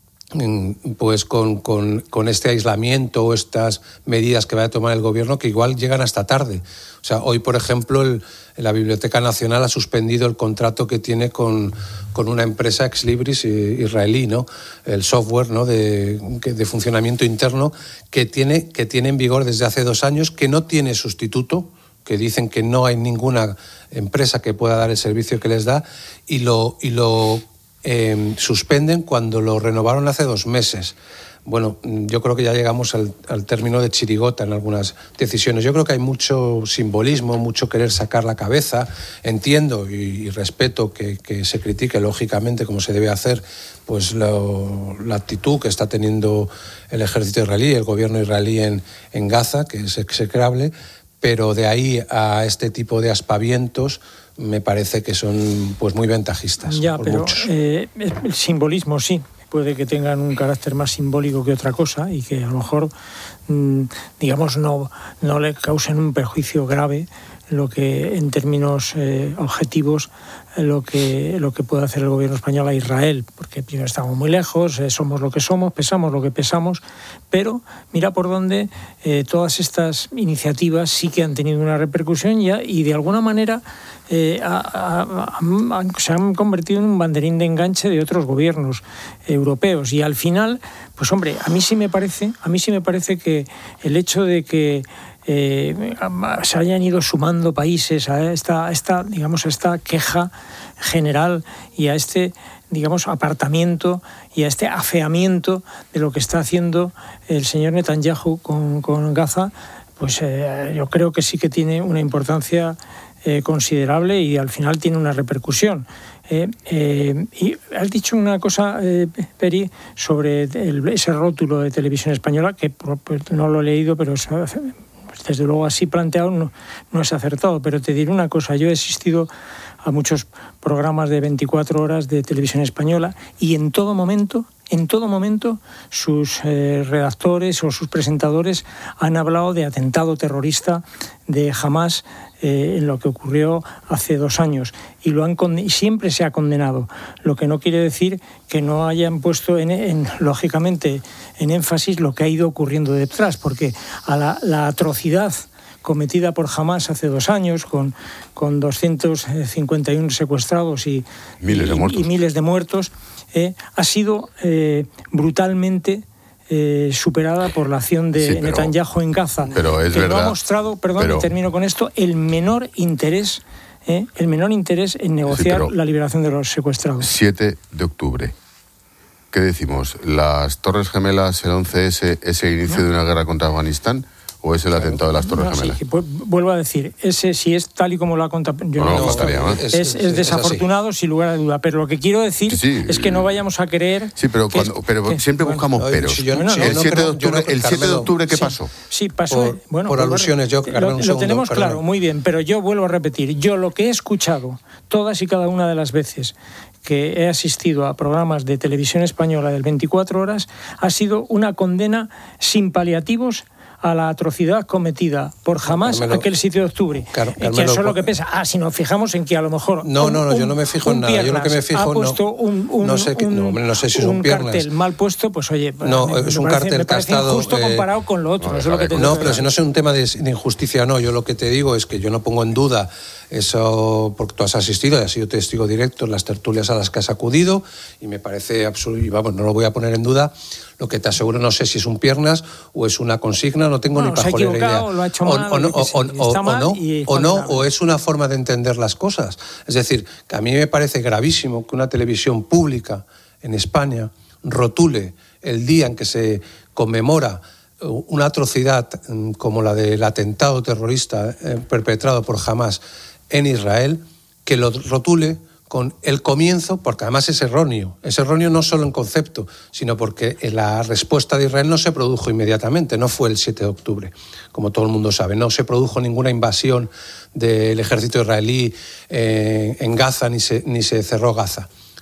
pues con, con, con este aislamiento o estas medidas que va a tomar el gobierno, que igual llegan hasta tarde. O sea, hoy, por ejemplo, el, la Biblioteca Nacional ha suspendido el contrato que tiene con, con una empresa ex libris israelí, ¿no?, el software, ¿no?, de, de funcionamiento interno que tiene, que tiene en vigor desde hace dos años, que no tiene sustituto, que dicen que no hay ninguna empresa que pueda dar el servicio que les da, y lo... Y lo Eh, suspenden cuando lo renovaron hace dos meses. Bueno, yo creo que ya llegamos al, al término de chirigota en algunas decisiones. Yo creo que hay mucho simbolismo, mucho querer sacar la cabeza. Entiendo y, y respeto que, que se critique, lógicamente, como se debe hacer, pues lo, la actitud que está teniendo el ejército israelí, el gobierno israelí en, en Gaza, que es execrable, pero de ahí a este tipo de aspavientos me parece que son pues muy ventajistas. Ya, por pero muchos. Eh, el simbolismo sí, puede que tengan un carácter más simbólico que otra cosa, y que a lo mejor, mmm, digamos, no, no le causen un perjuicio grave lo que en términos eh, objetivos lo que lo que puede hacer el gobierno español a Israel, porque primero estamos muy lejos, eh, somos lo que somos, pesamos lo que pesamos, pero mira por dónde eh, todas estas iniciativas sí que han tenido una repercusión ya, y de alguna manera eh, a, a, a, se han convertido en un banderín de enganche de otros gobiernos europeos, y al final, pues hombre, a mí sí me parece, a mí sí me parece que el hecho de que Eh, se hayan ido sumando países a esta, a esta, digamos, a esta queja general y a este, digamos, apartamiento y a este afeamiento de lo que está haciendo el señor Netanyahu con, con Gaza, pues eh, yo creo que sí que tiene una importancia eh, considerable, y al final tiene una repercusión. Eh, eh, y has dicho una cosa, eh, Peri, sobre el, ese rótulo de Televisión Española, que pues, no lo he leído, pero es, desde luego así planteado no, no es acertado. Pero te diré una cosa, yo he asistido a muchos programas de veinticuatro horas de Televisión Española, y en todo momento, en todo momento sus eh, redactores o sus presentadores han hablado de atentado terrorista de Hamás eh, en lo que ocurrió hace dos años, y lo han y siempre se ha condenado, lo que no quiere decir que no hayan puesto en, en lógicamente en énfasis lo que ha ido ocurriendo detrás, porque a la, la atrocidad cometida por Hamás hace dos años, con, con doscientos cincuenta y uno secuestrados y miles de muertos, y, y miles de muertos eh, ha sido eh, brutalmente eh, superada por la acción de sí, pero, Netanyahu en Gaza, pero es que verdad, no ha mostrado, perdón, pero, y termino con esto, el menor interés, eh, el menor interés en negociar sí, la liberación de los secuestrados. siete de octubre. ¿Qué decimos? ¿Las Torres Gemelas, el once ese, es el inicio ¿no? de una guerra contra Afganistán? ¿O es el atentado de las Torres no, Gemelas? Sí, pues, vuelvo a decir, ese si es tal y como lo ha contado, yo no, no, no estaría, ¿no? es, es, es desafortunado, es sin lugar a duda. Pero lo que quiero decir sí, sí, es que no vayamos a creer. Sí, pero, cuando, es, pero que, siempre bueno, buscamos peros. Si yo, bueno, si el no, siete de octubre, el siete de octubre ¿qué sí, pasó? Sí, pasó. Por, bueno, por pues, alusiones, yo Carmen, lo, lo segundo, tenemos perdón. Claro, muy bien. Pero yo vuelvo a repetir, yo lo que he escuchado todas y cada una de las veces que he asistido a programas de Televisión Española del veinticuatro horas ha sido una condena sin paliativos a la atrocidad cometida por Hamás Carmelo, aquel siete de octubre. Car- Carmelo, que eso es lo que pesa. Ah, si nos fijamos en que a lo mejor... No, un, no, no, yo no me fijo en nada. Yo lo que me fijo... Ha puesto no, un, un, no sé, que, no, no sé si son un piernas. cartel mal puesto, pues oye... No, me, es me un parece, cartel me parece que ha estado... injusto eh, comparado con lo otro. No, eso es lo que te no pero si no es un tema de, de injusticia, no. Yo lo que te digo es que yo no pongo en duda eso, porque tú has asistido y has sido testigo directo en las tertulias a las que has acudido, y me parece absoluto, y vamos, no lo voy a poner en duda. Lo que te aseguro, no sé si es un piernas o es una consigna, no tengo bueno, ni pajolera idea. Lo ha hecho mal, o, o, no, o, o, o, mal no, y o no, o es una forma de entender las cosas. Es decir, que a mí me parece gravísimo que una televisión pública en España rotule el día en que se conmemora una atrocidad como la del atentado terrorista perpetrado por Hamás en Israel, que lo rotule con el comienzo, porque además es erróneo. Es erróneo no solo en concepto, sino porque la respuesta de Israel no se produjo inmediatamente, no fue el siete de octubre, como todo el mundo sabe. No se produjo ninguna invasión del ejército israelí eh, en Gaza, ni se, ni se cerró Gaza.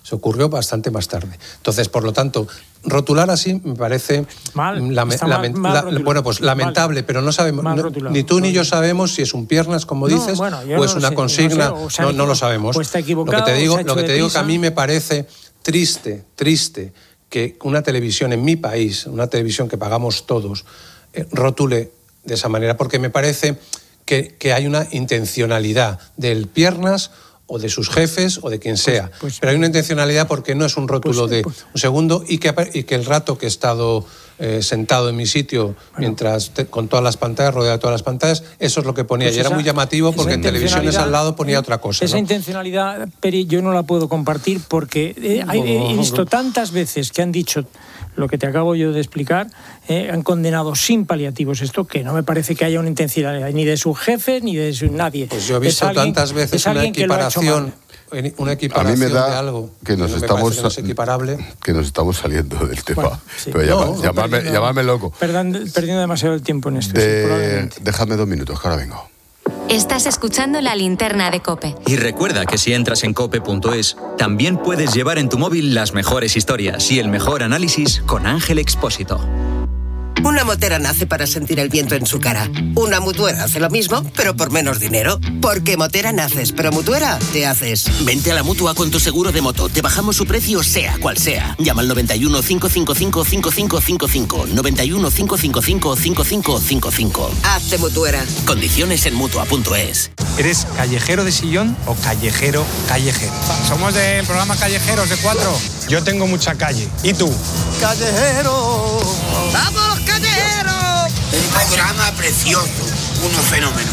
Se ocurrió bastante más tarde. Entonces, por lo tanto, rotular así me parece mal, lame, mal, lament, mal la, bueno, pues lamentable, mal, pero no sabemos, no, ni tú ni yo sabemos si es un piernas, como dices, no, bueno, o es no una sé, consigna, no, sé, no, no lo sabemos. Pues está lo que te digo, lo que te digo que a mí me parece triste, triste que una televisión en mi país, una televisión que pagamos todos, eh, rotule de esa manera, porque me parece que, que hay una intencionalidad del piernas o de sus jefes o de quien sea. Pues, pues, pero hay una intencionalidad porque no es un rótulo pues, de pues, un segundo y que, y que el rato que he estado eh, sentado en mi sitio, bueno, mientras te, con todas las pantallas, rodeado de todas las pantallas, eso es lo que ponía. Pues y esa, era muy llamativo porque en televisiones al lado ponía otra cosa. Esa ¿no? intencionalidad, Peri, yo no la puedo compartir porque eh, he, he visto tantas veces que han dicho lo que te acabo yo de explicar, eh, han condenado sin paliativos esto, que no me parece que haya una intencionalidad ni de su jefe ni de su, nadie. Pues yo he visto alguien, tantas veces una equiparación, una equiparación a mí me da de algo que nos, que estamos, que, no es equiparable. que nos estamos saliendo del tema. Bueno, sí. Pero llama, no, llamadme, perdiendo, llamadme loco. Perdiendo, perdiendo demasiado el tiempo en esto. De, sí, dejadme dos minutos, que ahora vengo. Estás escuchando La Linterna de COPE. Y recuerda que si entras en cope punto es, también puedes llevar en tu móvil las mejores historias y el mejor análisis con Ángel Expósito. Una motera nace para sentir el viento en su cara. Una mutuera hace lo mismo, pero por menos dinero. Porque motera naces, pero mutuera te haces. Vente a la Mutua con tu seguro de moto. Te bajamos su precio sea cual sea. Llama al noventa y uno, cinco cinco cinco, cinco cinco cinco cinco. noventa y uno, cinco cinco cinco, cinco cinco cinco cinco. Hazte mutuera. Condiciones en mutua punto es. ¿Eres callejero de sillón o callejero callejero? Somos del programa Callejeros de Cuatro. Yo tengo mucha calle. ¿Y tú? Callejero. ¡Vamos, callejeros! Un programa precioso, unos fenómenos.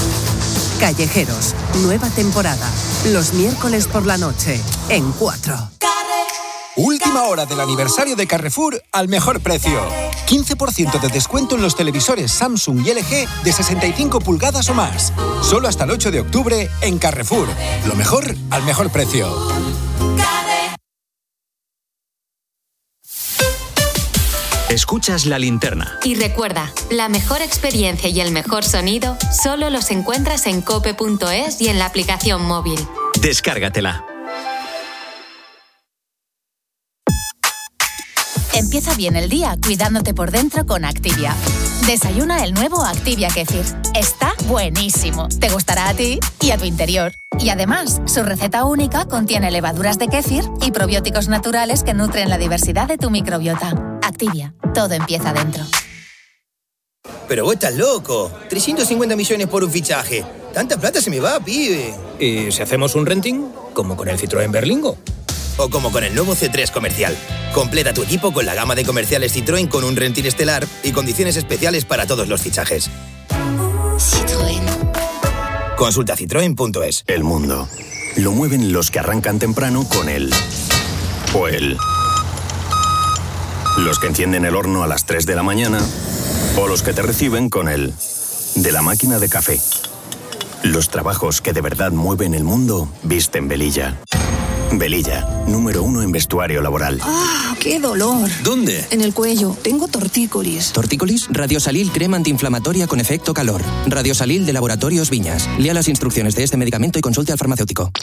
Callejeros, nueva temporada. Los miércoles por la noche, en Cuatro. Última hora del aniversario de Carrefour al mejor precio. quince por ciento de descuento en los televisores Samsung y L G de sesenta y cinco pulgadas o más. Solo hasta el ocho de octubre en Carrefour. Lo mejor al mejor precio. Escuchas La Linterna. Y recuerda, la mejor experiencia y el mejor sonido solo los encuentras en cope punto es y en la aplicación móvil. Descárgatela. Empieza bien el día cuidándote por dentro con Activia. Desayuna el nuevo Activia Kéfir. Está buenísimo. Te gustará a ti y a tu interior. Y además, su receta única contiene levaduras de kéfir y probióticos naturales que nutren la diversidad de tu microbiota. Activia. Todo empieza dentro. Pero vos estás loco. trescientos cincuenta millones por un fichaje. Tanta plata se me va, pibe. ¿Y si hacemos un renting? Como con el Citroën Berlingo. O como con el nuevo C tres Comercial. Completa tu equipo con la gama de comerciales Citroën con un renting estelar y condiciones especiales para todos los fichajes. Citroën. Consulta citroen punto es. El mundo lo mueven los que arrancan temprano con él o él. Los que encienden el horno a las tres de la mañana o los que te reciben con el de la máquina de café. Los trabajos que de verdad mueven el mundo visten Velilla. Velilla, número uno en vestuario laboral. ¡Ah, qué dolor! ¿Dónde? En el cuello. Tengo tortícolis. ¿Tortícolis? Radiosalil, crema antiinflamatoria con efecto calor. Radiosalil de Laboratorios Viñas. Lea las instrucciones de este medicamento y consulte al farmacéutico.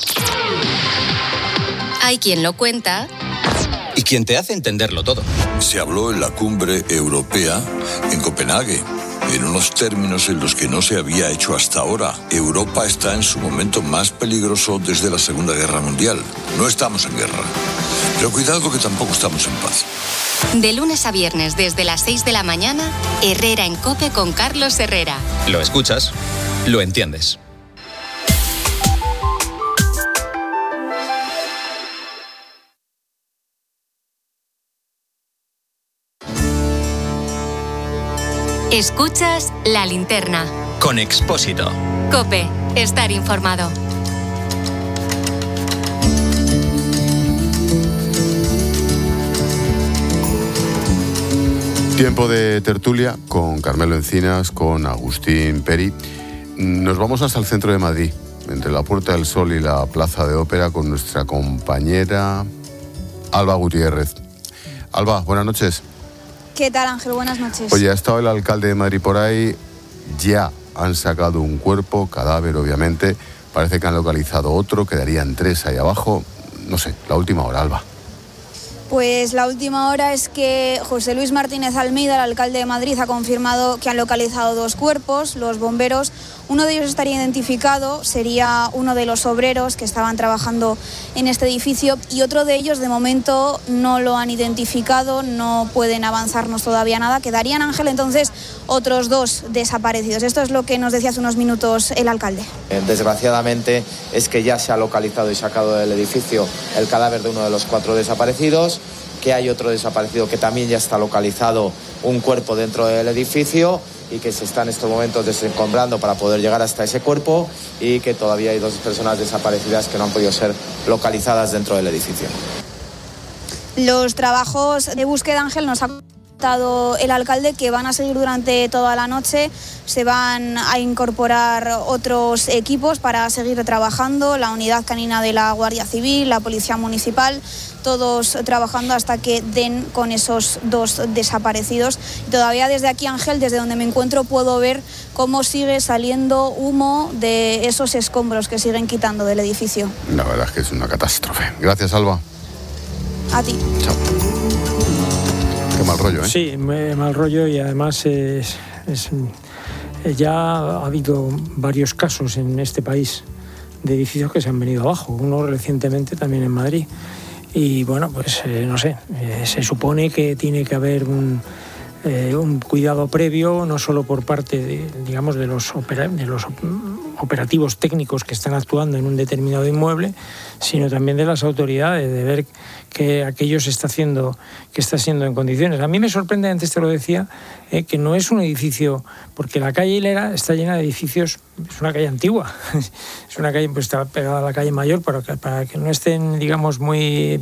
Hay quien lo cuenta y quien te hace entenderlo todo. Se habló en la cumbre europea en Copenhague, en unos términos en los que no se había hecho hasta ahora. Europa está en su momento más peligroso desde la Segunda Guerra Mundial. No estamos en guerra, pero cuidado que tampoco estamos en paz. De lunes a viernes desde las seis de la mañana, Herrera en COPE con Carlos Herrera. Lo escuchas, lo entiendes. Escuchas La Linterna. Con Expósito. COPE. Estar informado. Tiempo de tertulia con Carmelo Encinas, con Agustín Peri. Nos vamos hasta el centro de Madrid, entre la Puerta del Sol y la Plaza de Ópera, con nuestra compañera Alba Gutiérrez. Alba, buenas noches. ¿Qué tal, Ángel? Buenas noches. Oye, ha estado el alcalde de Madrid por ahí, ya han sacado un cuerpo, cadáver obviamente, parece que han localizado otro, quedarían tres ahí abajo. no sé, la última hora, Alba. Pues la última hora es que José Luis Martínez Almeida, el alcalde de Madrid, ha confirmado que han localizado dos cuerpos, los bomberos. Uno de ellos estaría identificado, sería uno de los obreros que estaban trabajando en este edificio, y otro de ellos de momento no lo han identificado, no pueden avanzarnos todavía nada. Quedarían, Ángel, entonces otros dos desaparecidos. Esto es lo que nos decía hace unos minutos el alcalde. Desgraciadamente es que ya se ha localizado y sacado del edificio el cadáver de uno de los cuatro desaparecidos, que hay otro desaparecido que también ya está localizado, un cuerpo dentro del edificio, y que se está en estos momentos desencombrando para poder llegar hasta ese cuerpo, y que todavía hay dos personas desaparecidas que no han podido ser localizadas dentro del edificio. Los trabajos de búsqueda, Ángel, nos ha contado el alcalde que van a seguir durante toda la noche. Se van a incorporar otros equipos para seguir trabajando, la unidad canina de la Guardia Civil, la Policía Municipal, todos trabajando hasta que den con esos dos desaparecidos. Y todavía desde aquí, Ángel, desde donde me encuentro, puedo ver cómo sigue saliendo humo de esos escombros que siguen quitando del edificio. La verdad es que es una catástrofe. Gracias, Alba. A ti. Chao. Qué mal rollo, ¿eh? Sí, mal rollo, y además es, es, ya ha habido varios casos en este país de edificios que se han venido abajo, uno recientemente también en Madrid. Y bueno, pues eh, no sé, eh, se supone que tiene que haber un, eh, un cuidado previo, no solo por parte de, digamos, de los, opera, de los operativos técnicos que están actuando en un determinado inmueble, sino también de las autoridades, de ver que aquello se está haciendo, que está siendo en condiciones. A mí me sorprende, antes te lo decía, eh, que no es un edificio, porque la calle Hilera está llena de edificios, es una calle antigua, es una calle, pues está pegada a la calle Mayor, para que, para que no estén, digamos, muy,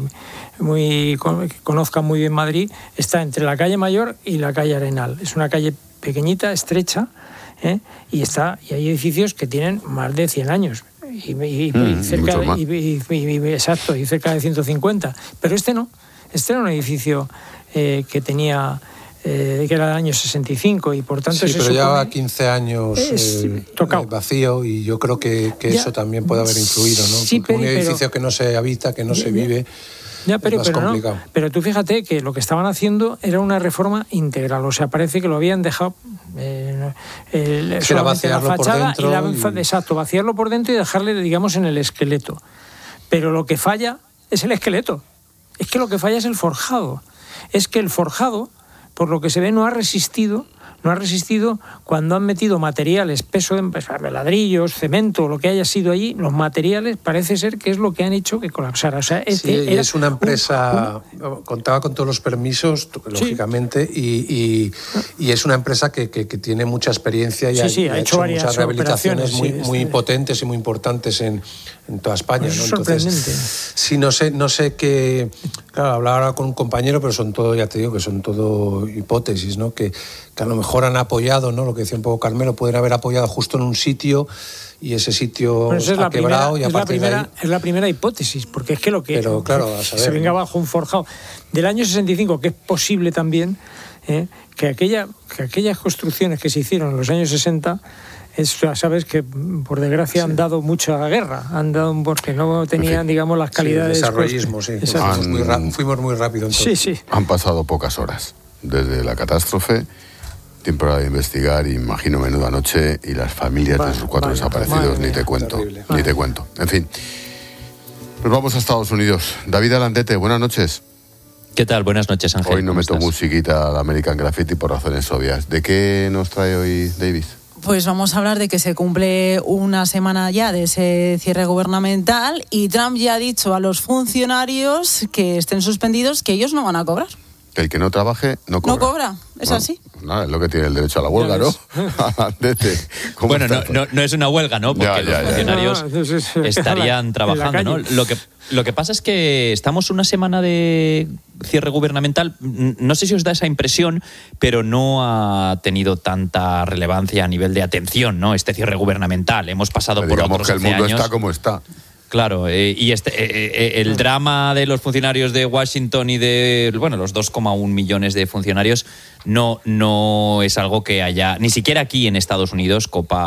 muy, que conozcan muy bien Madrid, está entre la calle Mayor y la calle Arenal. Es una calle pequeñita, estrecha, ¿eh? y está, y hay edificios que tienen más de cien años. Y, y, mm, y cerca de, y, y, y, exacto, y cerca de ciento cincuenta, pero este no, este era un edificio eh, que tenía eh, que era del año sesenta y cinco, y por tanto sí, se pero supone, lleva quince años es, eh, vacío, y yo creo que, que eso también puede haber influido, ¿no? Sí, porque pero, un edificio pero, que no se habita, que no ya, se vive, ya, pero, es más pero complicado. No, pero tú fíjate que lo que estaban haciendo era una reforma integral, o sea, parece que lo habían dejado eh, el, era vaciarlo la fachada por dentro y la, y... exacto, vaciarlo por dentro y dejarle, digamos, en el esqueleto. Pero lo que falla es el esqueleto, es que lo que falla es el forjado, es que el forjado, por lo que se ve, no ha resistido no ha resistido cuando han metido materiales, peso de pues, ladrillos, cemento, lo que haya sido allí, los materiales parece ser que es lo que han hecho que colapsara. O sea, este sí, era es una empresa, un, un... contaba con todos los permisos, lógicamente, sí. y, y, y es una empresa que, que, que tiene mucha experiencia y sí, ha, sí, y ha, ha hecho, hecho muchas rehabilitaciones muy, sí, muy este... potentes y muy importantes en, en toda España. Pues ¿no? Es sorprendente. Entonces, sí, no sé, no sé qué... Claro, hablaba ahora con un compañero, pero son todo, ya te digo, que son todo hipótesis, ¿no? Que, que a lo mejor han apoyado, ¿no? Lo que decía un poco Carmelo, pueden haber apoyado justo en un sitio y ese sitio bueno, ha quebrado primera, y a partir es la, primera, de ahí... es la primera hipótesis, porque es que lo que, pero, claro, a saber, se venga ¿no? abajo un forjado del año sesenta y cinco, que es posible también, ¿eh? que, aquella, que aquellas construcciones que se hicieron en los años sesenta... Es, sabes que por desgracia sí. han dado mucha guerra, han dado porque no tenían, en fin, digamos, las calidades. Sí, desarrollismo, sí. Fuimos muy, ra- fuimos muy rápido entonces. Sí, sí. Han pasado pocas horas desde la catástrofe, tiempo de investigar, imagino menuda noche, y las familias vale, de esos cuatro vale, desaparecidos, ni te cuento, terrible. ni te cuento. En fin, pues vamos a Estados Unidos. David Alandete, buenas noches. ¿Qué tal? Buenas noches, Ángel. Hoy no meto estás? musiquita al American Graffiti por razones obvias. ¿De qué nos trae hoy Davis? Pues vamos a hablar de que se cumple una semana ya de ese cierre gubernamental y Trump ya ha dicho a los funcionarios que estén suspendidos que ellos no van a cobrar. El que no trabaje no cobra. No cobra, es no, así. Nada, es lo que tiene el derecho a la huelga, ¿no? Bueno, no, no, no es una huelga, ¿no? Porque ya, ya, los funcionarios ya, ya. estarían trabajando, ¿no? Lo que, lo que pasa es que estamos una semana de cierre gubernamental. No sé si os da esa impresión, pero no ha tenido tanta relevancia a nivel de atención, ¿no? Este cierre gubernamental. Hemos pasado pero por digamos otros que el mundo años. está como está. Claro, eh, y este eh, eh, el drama de los funcionarios de Washington y de, bueno, los dos coma uno millones de funcionarios no, no es algo que haya, ni siquiera aquí en Estados Unidos, copa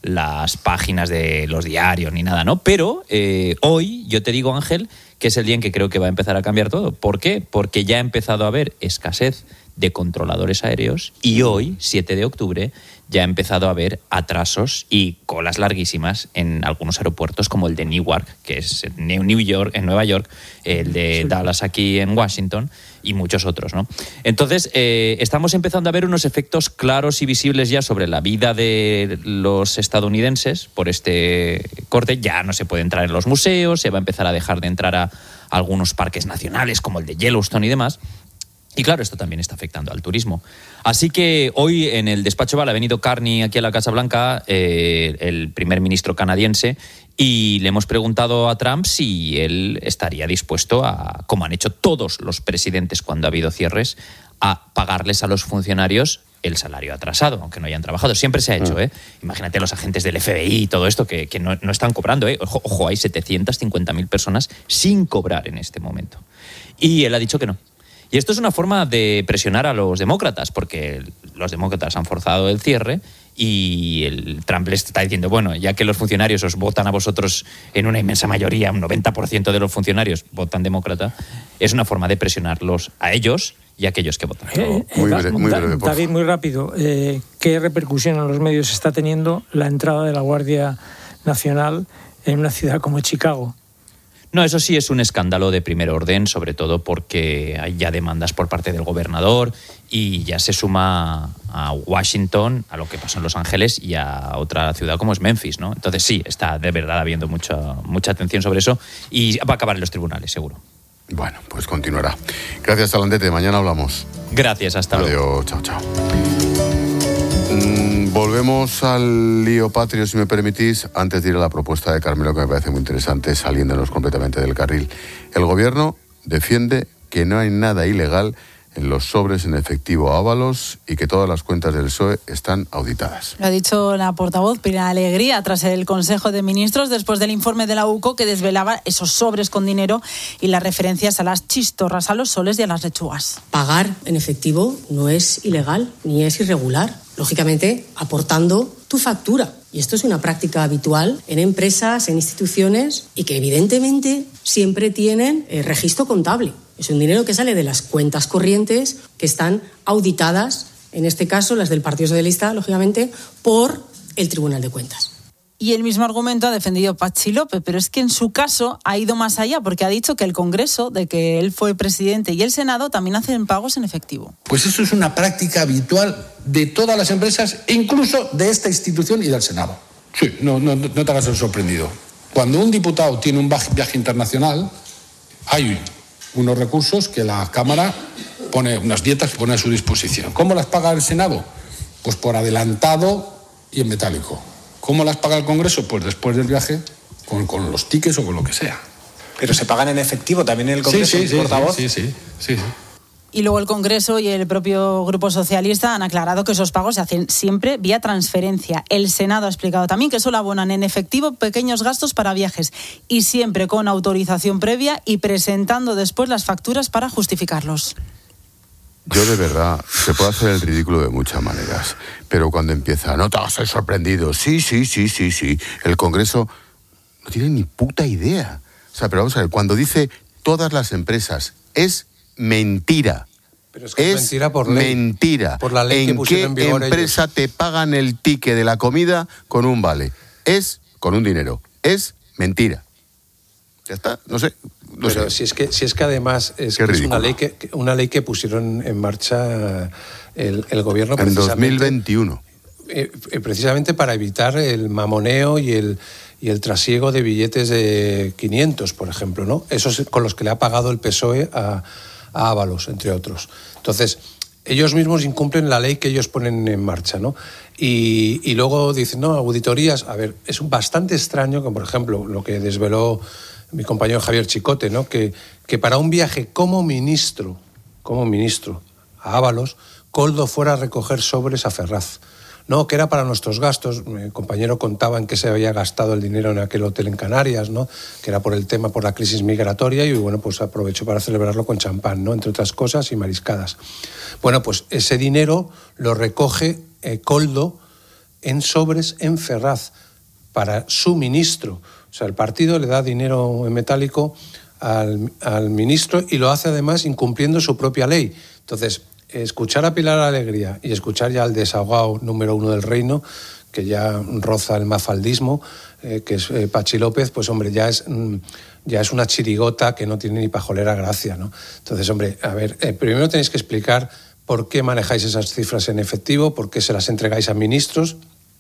las páginas de los diarios ni nada, ¿no? Pero eh, hoy, yo te digo, Ángel, que es el día en que creo que va a empezar a cambiar todo. ¿Por qué? Porque ya ha empezado a haber escasez de controladores aéreos y hoy, siete de octubre, ya ha empezado a haber atrasos y colas larguísimas en algunos aeropuertos como el de Newark, que es en New York, en Nueva York, el de sí. Dallas aquí en Washington y muchos otros, ¿no? Entonces, eh, estamos empezando a ver unos efectos claros y visibles ya sobre la vida de los estadounidenses por este corte. Ya no se puede entrar en los museos, se va a empezar a dejar de entrar a algunos parques nacionales como el de Yellowstone y demás. Y claro, esto también está afectando al turismo. Así que hoy en el despacho Oval ha venido Carney aquí a la Casa Blanca, eh, el primer ministro canadiense, y le hemos preguntado a Trump si él estaría dispuesto a, como han hecho todos los presidentes cuando ha habido cierres, a pagarles a los funcionarios el salario atrasado, aunque no hayan trabajado. Siempre se ha hecho, ¿eh? Imagínate los agentes del F B I y todo esto que, que no, no están cobrando, ¿eh? Ojo, ojo, hay setecientas cincuenta mil personas sin cobrar en este momento. Y él ha dicho que no. Y esto es una forma de presionar a los demócratas, porque los demócratas han forzado el cierre y el Trump les está diciendo, bueno, ya que los funcionarios os votan a vosotros en una inmensa mayoría, un noventa por ciento de los funcionarios votan demócrata, es una forma de presionarlos a ellos y a aquellos que votan. Eh, eh, muy breve, muy breve, David, muy rápido. Eh, ¿Qué repercusión en los medios está teniendo la entrada de la Guardia Nacional en una ciudad como Chicago? No, eso sí es un escándalo de primer orden, sobre todo porque hay ya demandas por parte del gobernador y ya se suma a Washington, a lo que pasó en Los Ángeles y a otra ciudad como es Memphis, ¿no? Entonces sí, está de verdad habiendo mucha, mucha atención sobre eso y va a acabar en los tribunales, seguro. Bueno, pues continuará. Gracias, Talandete. Mañana hablamos. Gracias, hasta Adiós, luego. Adiós, chao, chao. Mm, volvemos al lío patrio, si me permitís, antes de ir a la propuesta de Carmelo, que me parece muy interesante, saliéndonos completamente del carril. El gobierno defiende que no hay nada ilegal en los sobres en efectivo Ábalos y que todas las cuentas del P S O E están auditadas. Lo ha dicho la portavoz Pilar Alegría tras el Consejo de Ministros después del informe de la U C O que desvelaba esos sobres con dinero y las referencias a las chistorras, a los soles y a las lechugas. Pagar en efectivo no es ilegal ni es irregular. Lógicamente, aportando tu factura. Y esto es una práctica habitual en empresas, en instituciones y que evidentemente siempre tienen eh, registro contable. Es un dinero que sale de las cuentas corrientes que están auditadas, en este caso las del Partido Socialista, lógicamente, por el Tribunal de Cuentas. Y el mismo argumento ha defendido Patxi López, pero es que en su caso ha ido más allá, porque ha dicho que el Congreso, de que él fue presidente, y el Senado también hacen pagos en efectivo. Pues eso es una práctica habitual de todas las empresas, incluso de esta institución y del Senado. Sí, no, no, no te hagas el sorprendido. Cuando un diputado tiene un viaje internacional, hay unos recursos que la Cámara pone, unas dietas que pone a su disposición. ¿Cómo las paga el Senado? Pues por adelantado y en metálico. ¿Cómo las paga el Congreso? Pues después del viaje, con, con los tickets o con lo que sea. ¿Pero se pagan en efectivo también en el Congreso? Sí, sí, sí, portavoz? sí, sí, sí, sí. Y luego el Congreso y el propio Grupo Socialista han aclarado que esos pagos se hacen siempre vía transferencia. El Senado ha explicado también que solo abonan en efectivo pequeños gastos para viajes y siempre con autorización previa y presentando después las facturas para justificarlos. Yo de verdad, se puede hacer el ridículo de muchas maneras, pero cuando empieza, no te vas a ser sorprendido, sí, sí, sí, sí, sí, el Congreso no tiene ni puta idea. O sea, pero vamos a ver, cuando dice todas las empresas, es mentira. Pero es que es, es mentira por ley. Mentira. Por la ley ¿En que pusieron en vigor qué empresa ellos? Te pagan el ticket de la comida con un vale? Es con un dinero. Es mentira. Ya está, no sé. No Pero sé. si es que si es que además es, que es una ley que una ley que pusieron en marcha el, el gobierno en dos mil veintiuno. Eh, precisamente para evitar el mamoneo y el y el trasiego de billetes de quinientos, por ejemplo, ¿no? Esos con los que le ha pagado el P S O E a, a Ábalos, entre otros. Entonces, ellos mismos incumplen la ley que ellos ponen en marcha, ¿no? Y, y luego dicen, no, auditorías. A ver, es bastante extraño que, por ejemplo, lo que desveló mi compañero Javier Chicote, ¿no? Que, que para un viaje como ministro, como ministro a Ábalos, Koldo fuera a recoger sobres a Ferraz. No, que era para nuestros gastos. Mi compañero contaba en qué se había gastado el dinero en aquel hotel en Canarias, ¿no? Que era por el tema, por la crisis migratoria, y bueno, pues aprovechó para celebrarlo con champán, ¿no? Entre otras cosas, y mariscadas. Bueno, pues ese dinero lo recoge eh, Koldo en sobres en Ferraz para su ministro. O sea, el partido le da dinero en metálico al, al ministro y lo hace además incumpliendo su propia ley. Entonces, escuchar a Pilar Alegría y escuchar ya al desahogado número uno del reino, que ya roza el mafaldismo, eh, que es eh, Pachi López, pues hombre, ya es, mm, ya es una chirigota que no tiene ni pajolera gracia, ¿no? Entonces, hombre, a ver, eh, primero tenéis que explicar por qué manejáis esas cifras en efectivo, por qué se las entregáis a ministros,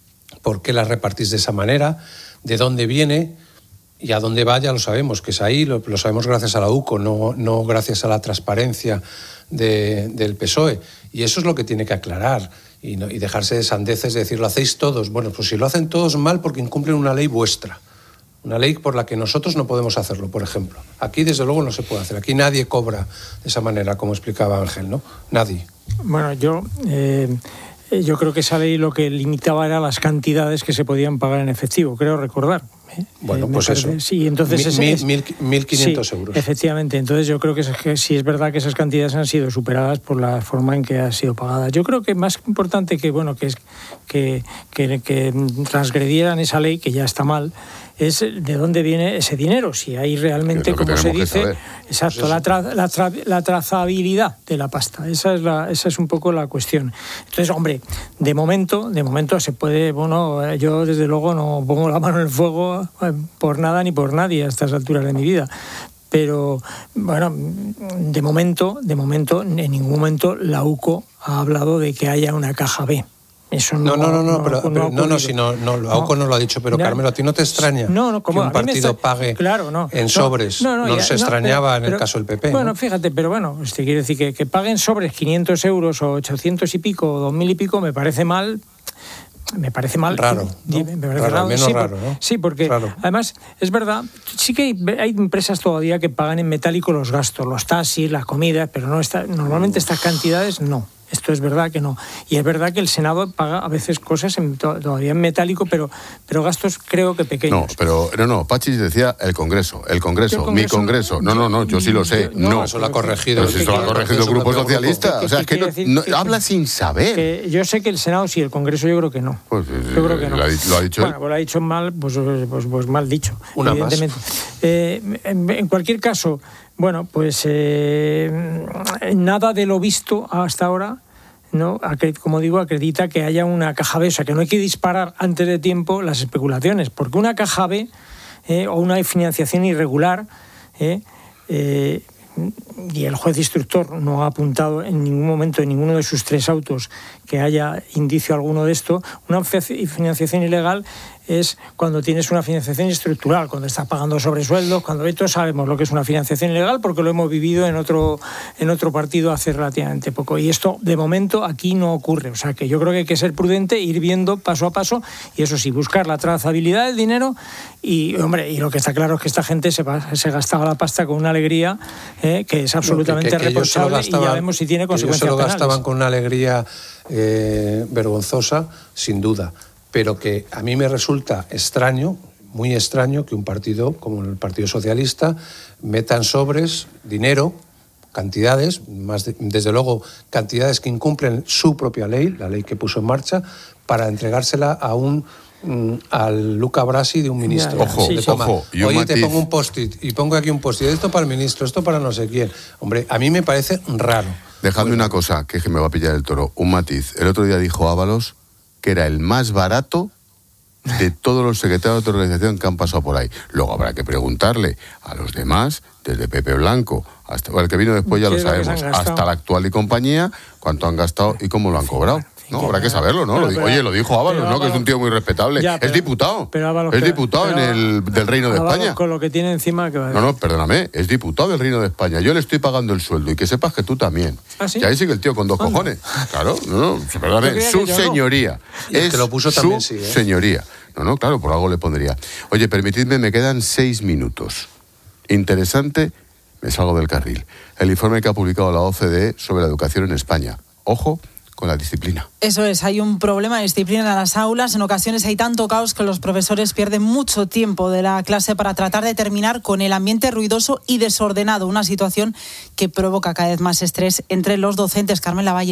por qué las repartís de esa manera, de dónde viene y a dónde va, ya lo sabemos, que es ahí, lo, lo sabemos gracias a la U C O, no, no gracias a la transparencia de, del P S O E. Y eso es lo que tiene que aclarar y, no, y dejarse de sandeces de decir, lo hacéis todos. Bueno, pues si lo hacen todos mal porque incumplen una ley vuestra, una ley por la que nosotros no podemos hacerlo, por ejemplo. Aquí, desde luego, no se puede hacer. Aquí nadie cobra de esa manera, como explicaba Ángel, ¿no? Nadie. Bueno, yo... Eh... Yo creo que esa ley lo que limitaba era las cantidades que se podían pagar en efectivo, creo recordar. ¿eh? Bueno, eh, pues parece, eso. Sí, entonces es, mil, es, mil, mil quinientos sí, euros. Efectivamente, entonces yo creo que, es, que sí es verdad que esas cantidades han sido superadas por la forma en que han sido pagadas. Yo creo que más importante que bueno que es que, que, que transgredieran esa ley, que ya está mal, es de dónde viene ese dinero, si hay realmente, como se dice, exacto, la, tra, la, tra, la trazabilidad de la pasta. Esa es la, esa es un poco la cuestión. Entonces, hombre, de momento, de momento se puede, bueno, yo desde luego no pongo la mano en el fuego por nada ni por nadie a estas alturas de mi vida. Pero, bueno, de momento, de momento, en ningún momento la U C O ha hablado de que haya una caja B. Eso no, no, no, no, no, pero, no, pero, no, no, si no, no, la U C O no lo ha dicho, pero ya, Carmelo, ¿a ti no te extraña no, no, como, que un partido está, pague claro, no, en no, sobres? No, no, no ya, se extrañaba pero, en el caso del P P. Bueno, ¿no? fíjate, pero bueno, usted quiere decir que, que paguen sobres quinientos euros o ochocientos y pico o dos mil y pico, me parece mal. Me parece mal. Raro, ¿no? Me parece raro, raro. menos sí, raro, ¿no? Sí, porque raro. Además, es verdad, sí que hay, hay empresas todavía que pagan en metálico los gastos, los taxis, las comidas, pero no está, normalmente estas cantidades no. Esto es verdad que no. Y es verdad que el Senado paga a veces cosas en, todavía en metálico, pero, pero gastos creo que pequeños. No, pero no, no, Pachi decía el Congreso, el Congreso, congreso mi Congreso. No, no, no, yo sí lo sé. No, no. eso lo ha corregido. Pero si eso lo ha corregido el Grupo Socialista. O sea, es que no, no, que, habla sin saber. Que yo sé que el Senado sí, el Congreso yo creo que no. Pues, yo creo que no. Lo ha, lo ha dicho bueno, él. Pues lo ha dicho mal, pues, pues, pues mal dicho. Una evidentemente. Más. Eh, en, en cualquier caso, bueno, pues eh, nada de lo visto hasta ahora, ¿no? Como digo, acredita que haya una caja B, o sea, que no hay que disparar antes de tiempo las especulaciones, porque una caja B eh, o una financiación irregular, eh, eh, y el juez instructor no ha apuntado en ningún momento en ninguno de sus tres autos que haya indicio alguno de esto, una financiación ilegal es cuando tienes una financiación estructural, cuando estás pagando sobresueldos, cuando todos sabemos lo que es una financiación ilegal porque lo hemos vivido en otro, en otro partido hace relativamente poco. Y esto, de momento, aquí no ocurre. O sea, que yo creo que hay que ser prudente, ir viendo paso a paso y, eso sí, buscar la trazabilidad del dinero y, hombre, y lo que está claro es que esta gente se, se gastaba la pasta con una alegría eh, que es absolutamente que, que, que reprochable gastaban, y ya vemos si tiene consecuencias penales. Ellos se lo gastaban penales. con una alegría eh, vergonzosa, sin duda. Pero que a mí me resulta extraño, muy extraño, que un partido como el Partido Socialista meta en sobres dinero, cantidades, más de, desde luego cantidades que incumplen su propia ley, la ley que puso en marcha, para entregársela a un mm, al Luca Brasi de un ministro. Ya, ya. Ojo, sí, toma, ojo. Y Oye, matiz. Te pongo un post-it y pongo aquí un post-it. Esto para el ministro, esto para no sé quién. Hombre, a mí me parece raro. Dejadme bueno. una cosa, que es que me va a pillar el toro. Un matiz. El otro día dijo Ábalos que era el más barato de todos los secretarios de organización que han pasado por ahí. Luego habrá que preguntarle a los demás, desde Pepe Blanco hasta el que vino después, ya lo sabemos, hasta la actual y compañía, cuánto han gastado y cómo lo han cobrado. No, habrá que saberlo, ¿no? Pero, lo, pero, oye, lo dijo Ábalos, ¿no? Ábalos, que es un tío muy respetable. Ya, pero, es diputado. Pero Ábalos, es diputado pero, en el del Reino de Ábalos España. Con lo que tiene encima que va a No, no, perdóname, es diputado del Reino de España. Yo le estoy pagando el sueldo y que sepas que tú también. ¿Ah, sí? Y ahí sigue el tío con dos ¿Dónde? cojones. Claro, no, no, perdóname, su señoría. No. Es que lo puso su también, sí, ¿eh? señoría. No, no, claro, por algo le pondría. Oye, permitidme, me quedan seis minutos. Interesante, me salgo del carril. El informe que ha publicado la O C D E sobre la educación en España. Ojo con la disciplina. Eso es, hay un problema de disciplina en las aulas. En ocasiones hay tanto caos que los profesores pierden mucho tiempo de la clase para tratar de terminar con el ambiente ruidoso y desordenado. Una situación que provoca cada vez más estrés entre los docentes. Carmen Lavallén.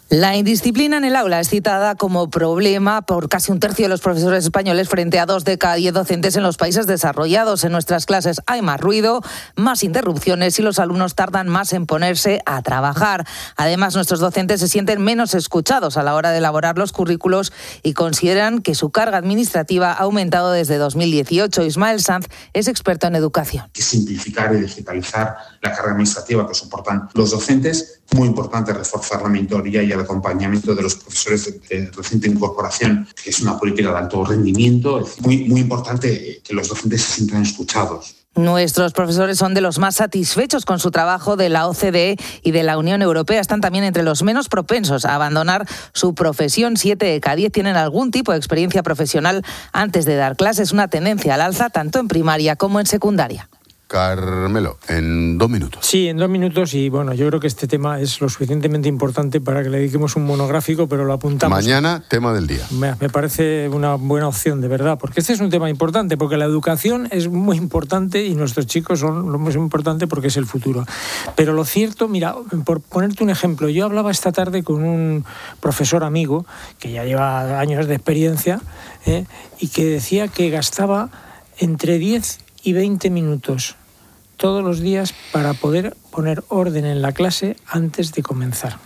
La indisciplina en el aula es citada como problema por casi un tercio de los profesores españoles frente a dos de cada diez docentes en los países desarrollados. En nuestras clases hay más ruido, más interrupciones y los alumnos tardan más en ponerse a trabajar. Además, nuestros docentes se sienten menos escuchados a la hora de elaborar los currículos y consideran que su carga administrativa ha aumentado desde dos mil dieciocho. Ismael Sanz es experto en educación. Que simplificar y digitalizar la carga administrativa que soportan los docentes. Muy importante reforzar la mentoría y el acompañamiento de los profesores de, de reciente incorporación, que es una política de alto rendimiento. Es muy, muy importante que los docentes se sientan escuchados. Nuestros profesores son de los más satisfechos con su trabajo de la O C D E y de la Unión Europea. Están también entre los menos propensos a abandonar su profesión. Siete de cada diez tienen algún tipo de experiencia profesional antes de dar clases. Una tendencia al alza tanto en primaria como en secundaria. Carmelo, en dos minutos. Sí, en dos minutos y bueno, yo creo que este tema es lo suficientemente importante para que le dediquemos un monográfico, pero lo apuntamos. Mañana, tema del día. Me, me parece una buena opción, de verdad, porque este es un tema importante, porque la educación es muy importante y nuestros chicos son lo más importante porque es el futuro. Pero lo cierto, mira, por ponerte un ejemplo, yo hablaba esta tarde con un profesor amigo que ya lleva años de experiencia ¿eh? y que decía que gastaba entre diez y veinte minutos todos los días para poder poner orden en la clase antes de comenzar,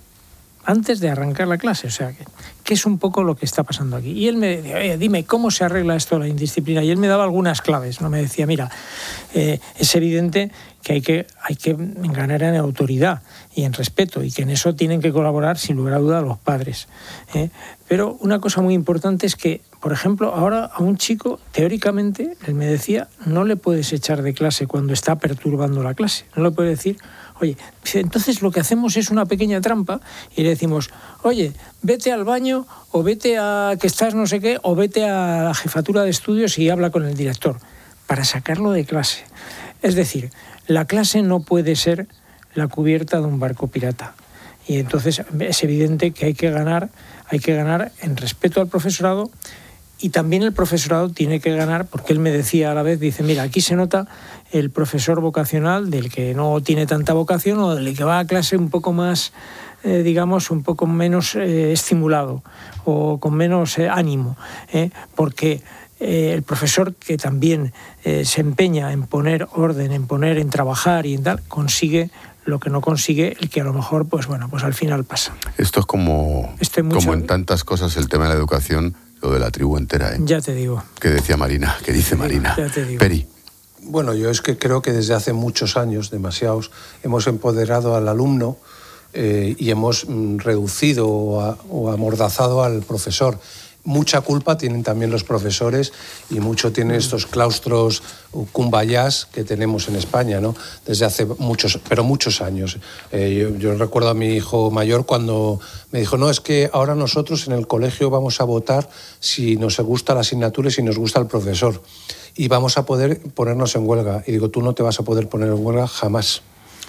antes de arrancar la clase. O sea, que, que es un poco lo que está pasando aquí. Y él me decía, oye, dime, ¿cómo se arregla esto de la indisciplina? Y él me daba algunas claves, ¿no? Me decía, mira, eh, es evidente que hay que, hay que ganar en autoridad y en respeto, y que en eso tienen que colaborar, sin lugar a duda, los padres. ¿eh? Pero una cosa muy importante es que, por ejemplo, ahora a un chico, teóricamente, él me decía, no le puedes echar de clase cuando está perturbando la clase. No le puedes decir, oye, entonces lo que hacemos es una pequeña trampa y le decimos, oye, vete al baño o vete a que estás no sé qué, o vete a la jefatura de estudios y habla con el director, para sacarlo de clase. Es decir, la clase no puede ser la cubierta de un barco pirata. Y entonces es evidente que hay que ganar, hay que ganar en respeto al profesorado. Y también el profesorado tiene que ganar, porque él me decía a la vez, dice, mira, aquí se nota el profesor vocacional del que no tiene tanta vocación o del que va a clase un poco más, eh, digamos, un poco menos eh, estimulado o con menos eh, ánimo, ¿eh? porque eh, el profesor que también eh, se empeña en poner orden, en poner, en trabajar y en tal, consigue lo que no consigue el que a lo mejor, pues bueno, pues al final pasa. Esto es como, mucho... como en tantas cosas el tema de la educación, lo de la tribu entera, ¿eh? Ya te digo. Que decía Marina, que dice Marina. Ya te digo. Peri. Bueno, yo es que creo que desde hace muchos años, demasiados, hemos empoderado al alumno eh, y hemos mm, reducido o, a, o amordazado al profesor. Mucha culpa tienen también los profesores y mucho tienen estos claustros cumbayás que tenemos en España, ¿no? Desde hace muchos, pero muchos años. Eh, yo, yo recuerdo a mi hijo mayor cuando me dijo, no, es que ahora nosotros en el colegio vamos a votar si nos gusta la asignatura y si nos gusta el profesor. Y vamos a poder ponernos en huelga. Y digo, tú no te vas a poder poner en huelga jamás.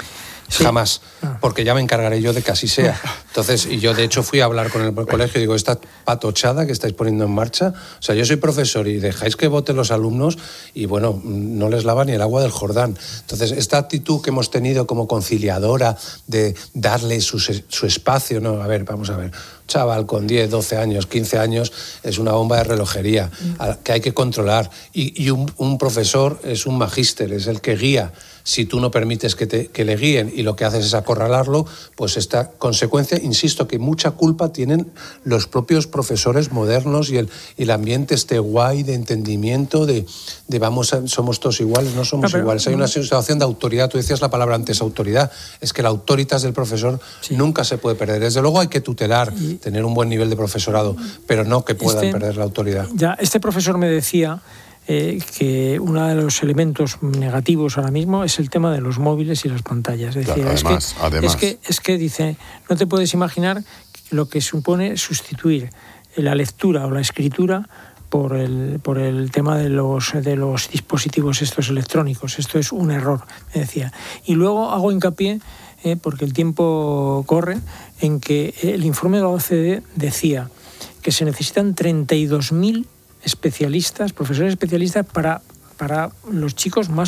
Sí. Jamás, porque ya me encargaré yo de que así sea. Entonces, y yo de hecho fui a hablar con el colegio y digo, esta patochada que estáis poniendo en marcha, o sea, yo soy profesor y dejáis que voten los alumnos y bueno, no les lava ni el agua del Jordán. Entonces, esta actitud que hemos tenido como conciliadora de darle su, su espacio, no, a ver, vamos a ver, chaval con diez, doce años, quince años, es una bomba de relojería que hay que controlar. Y, y un, un profesor es un magíster, es el que guía. Si tú no permites que, te, que le guíen y lo que haces es acorralarlo, pues esta consecuencia, insisto, que mucha culpa tienen los propios profesores modernos y el, y el ambiente este guay de entendimiento, de, de vamos a, somos todos iguales, no somos no, pero, iguales. Hay una situación de autoridad, tú decías la palabra antes, autoridad, es que la autoritas del profesor sí. nunca se puede perder. Desde luego hay que tutelar, y, tener un buen nivel de profesorado, pero no que puedan este, perder la autoridad. Ya, este profesor me decía... Eh, que uno de los elementos negativos ahora mismo es el tema de los móviles y las pantallas. Es decir, claro, además, es, que, además. Es, que, es que dice, no te puedes imaginar lo que supone sustituir la lectura o la escritura por el, por el tema de los, de los dispositivos estos electrónicos. Esto es un error, me decía. Y luego hago hincapié, eh, porque el tiempo corre, en que el informe de la O C D E decía que se necesitan treinta y dos mil especialistas, profesores especialistas para, para los chicos más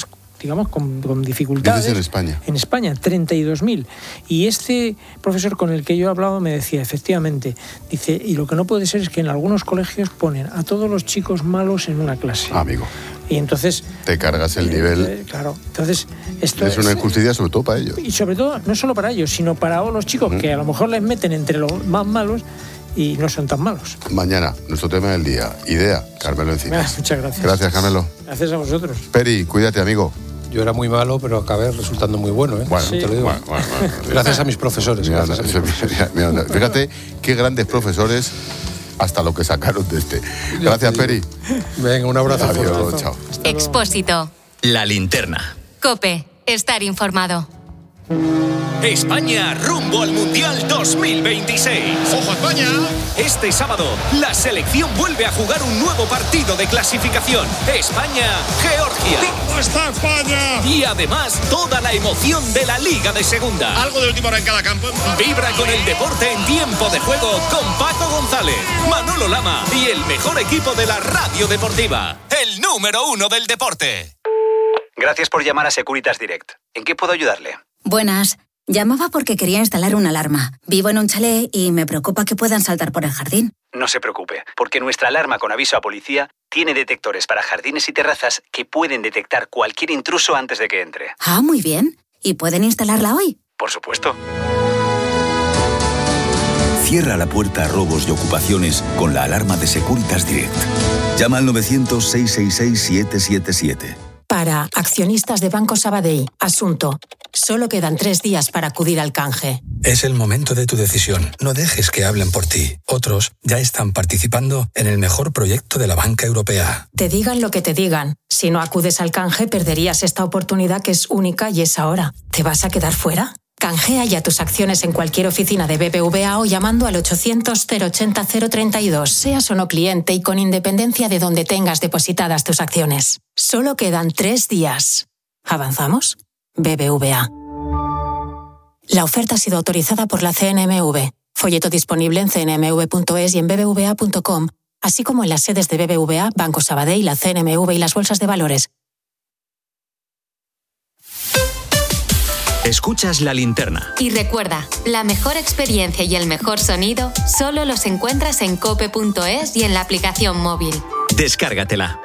digamos, con, con dificultades. ¿Dices en España? En España, treinta y dos mil. Y este profesor con el que yo he hablado me decía, efectivamente, dice, y lo que no puede ser es que en algunos colegios ponen a todos los chicos malos en una clase. Ah, amigo. Y entonces... Te cargas el nivel. Eh, claro. Entonces, esto es una injusticia sobre todo para ellos. Y sobre todo, no solo para ellos, sino para los chicos uh-huh. que a lo mejor les meten entre los más malos y no son tan malos. Mañana, nuestro tema del día, idea, Carmelo Encinas. Ah, muchas gracias. Gracias, Carmelo. Gracias a vosotros. Peri, cuídate, amigo. Yo era muy malo, pero acabé resultando muy bueno, ¿eh? Bueno, sí. te lo digo. Bueno, bueno, bueno. Gracias a mis profesores. Mira, gracias no, a mis mira, mira, mira, fíjate qué grandes profesores hasta lo que sacaron de este. Gracias, Peri. Venga, un abrazo. Adiós, chao. Expósito. La linterna. COPE. Estar informado. España rumbo al Mundial dos mil veintiséis. ¡Ojo España! Este sábado, la selección vuelve a jugar un nuevo partido de clasificación. España-Georgia. ¿Cómo está España? Y además, toda la emoción de la Liga de Segunda. Algo de última hora en cada campo. Vibra con el deporte en tiempo de juego con Paco González, Manolo Lama y el mejor equipo de la radio deportiva. El número uno del deporte. Gracias por llamar a Securitas Direct. ¿En qué puedo ayudarle? Buenas. Llamaba porque quería instalar una alarma. Vivo en un chalet y me preocupa que puedan saltar por el jardín. No se preocupe, porque nuestra alarma con aviso a policía tiene detectores para jardines y terrazas que pueden detectar cualquier intruso antes de que entre. Ah, muy bien. ¿Y pueden instalarla hoy? Por supuesto. Cierra la puerta a robos y ocupaciones con la alarma de Securitas Direct. Llama al novecientos, seiscientos sesenta y seis, siete siete siete. Para accionistas de Banco Sabadell, asunto. Solo quedan tres días para acudir al canje. Es el momento de tu decisión. No dejes que hablen por ti. Otros ya están participando en el mejor proyecto de la banca europea. Te digan lo que te digan. Si no acudes al canje, perderías esta oportunidad que es única y es ahora. ¿Te vas a quedar fuera? Canjea ya tus acciones en cualquier oficina de B B V A o llamando al ochocientos, cero ochenta, cero treinta y dos, seas o no cliente y con independencia de donde tengas depositadas tus acciones. Solo quedan tres días. ¿Avanzamos? B B V A. La oferta ha sido autorizada por la C N M V. Folleto disponible en c n m v punto es y en b b v a punto com, así como en las sedes de B B V A, Banco Sabadell, la C N M V y las bolsas de valores. Escuchas La Linterna. Y recuerda, la mejor experiencia y el mejor sonido solo los encuentras en cope punto es y en la aplicación móvil. Descárgatela.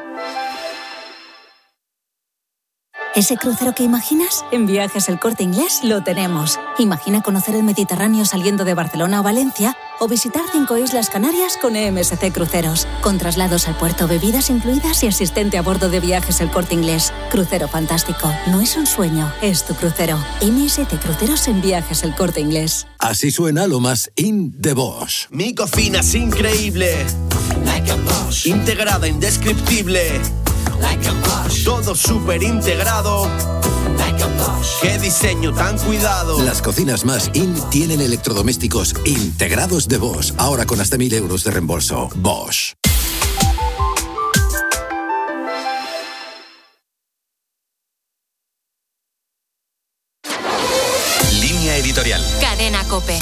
¿Ese crucero que imaginas? En Viajes El Corte Inglés lo tenemos. Imagina conocer el Mediterráneo saliendo de Barcelona o Valencia o visitar cinco islas Canarias con E M S C Cruceros. Con traslados al puerto, bebidas incluidas y asistente a bordo de Viajes El Corte Inglés. Crucero fantástico. No es un sueño, es tu crucero. E M S C Cruceros en Viajes El Corte Inglés. Así suena lo más in de Bosch. Mi cocina es increíble. Like a Bosch. Integrada, indescriptible. Like a Bosch. Todo súper integrado. Like a Bosch. Qué diseño tan cuidado. Las cocinas más in tienen electrodomésticos integrados de Bosch. Ahora con hasta mil euros de reembolso. Bosch. Línea editorial. Cadena COPE.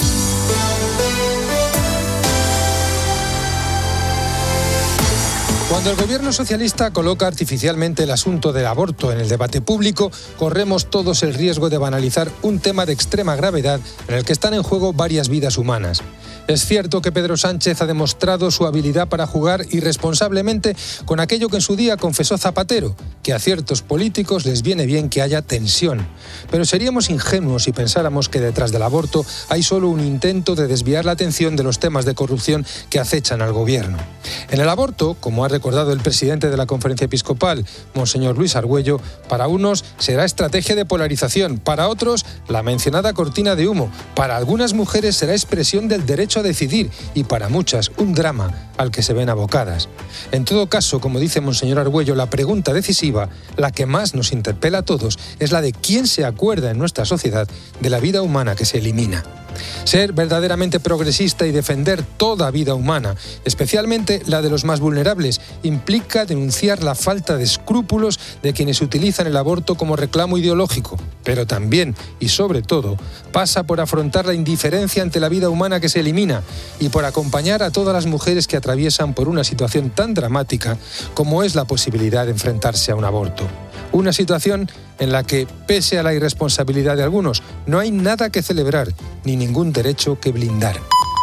Cuando el gobierno socialista coloca artificialmente el asunto del aborto en el debate público, corremos todos el riesgo de banalizar un tema de extrema gravedad en el que están en juego varias vidas humanas. Es cierto que Pedro Sánchez ha demostrado su habilidad para jugar irresponsablemente con aquello que en su día confesó Zapatero, que a ciertos políticos les viene bien que haya tensión. Pero seríamos ingenuos si pensáramos que detrás del aborto hay solo un intento de desviar la atención de los temas de corrupción que acechan al gobierno. En el aborto, como ha recordado el presidente de la Conferencia Episcopal, Monseñor Luis Argüello, para unos será estrategia de polarización, para otros la mencionada cortina de humo, para algunas mujeres será expresión del derecho a decidir y para muchas un drama al que se ven abocadas. En todo caso, como dice Monseñor Argüello, la pregunta decisiva, la que más nos interpela a todos, es la de quién se acuerda en nuestra sociedad de la vida humana que se elimina. Ser verdaderamente progresista y defender toda vida humana, especialmente la de los más vulnerables, implica denunciar la falta de escrúpulos de quienes utilizan el aborto como reclamo ideológico. pero también y sobre todo pasa por afrontar la indiferencia ante la vida humana que se elimina y por acompañar a todas las mujeres que atraviesan por una situación tan dramática como es la posibilidad de enfrentarse a un aborto. Una situación en la que, pese a la irresponsabilidad de algunos, no hay nada que celebrar ni ningún derecho que blindar.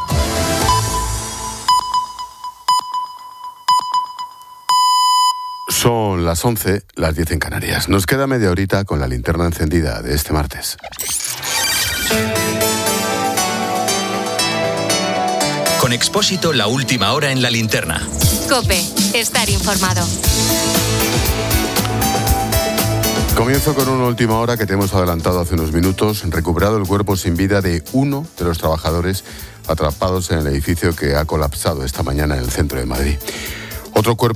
Son las once, las diez en Canarias. Nos queda media horita con la linterna encendida de este martes. Con Expósito, la última hora en la linterna. COPE, estar informado. Comienzo con una última hora que te hemos adelantado hace unos minutos. Recuperado el cuerpo sin vida de uno de los trabajadores atrapados en el edificio que ha colapsado esta mañana en el centro de Madrid. Otro cuerpo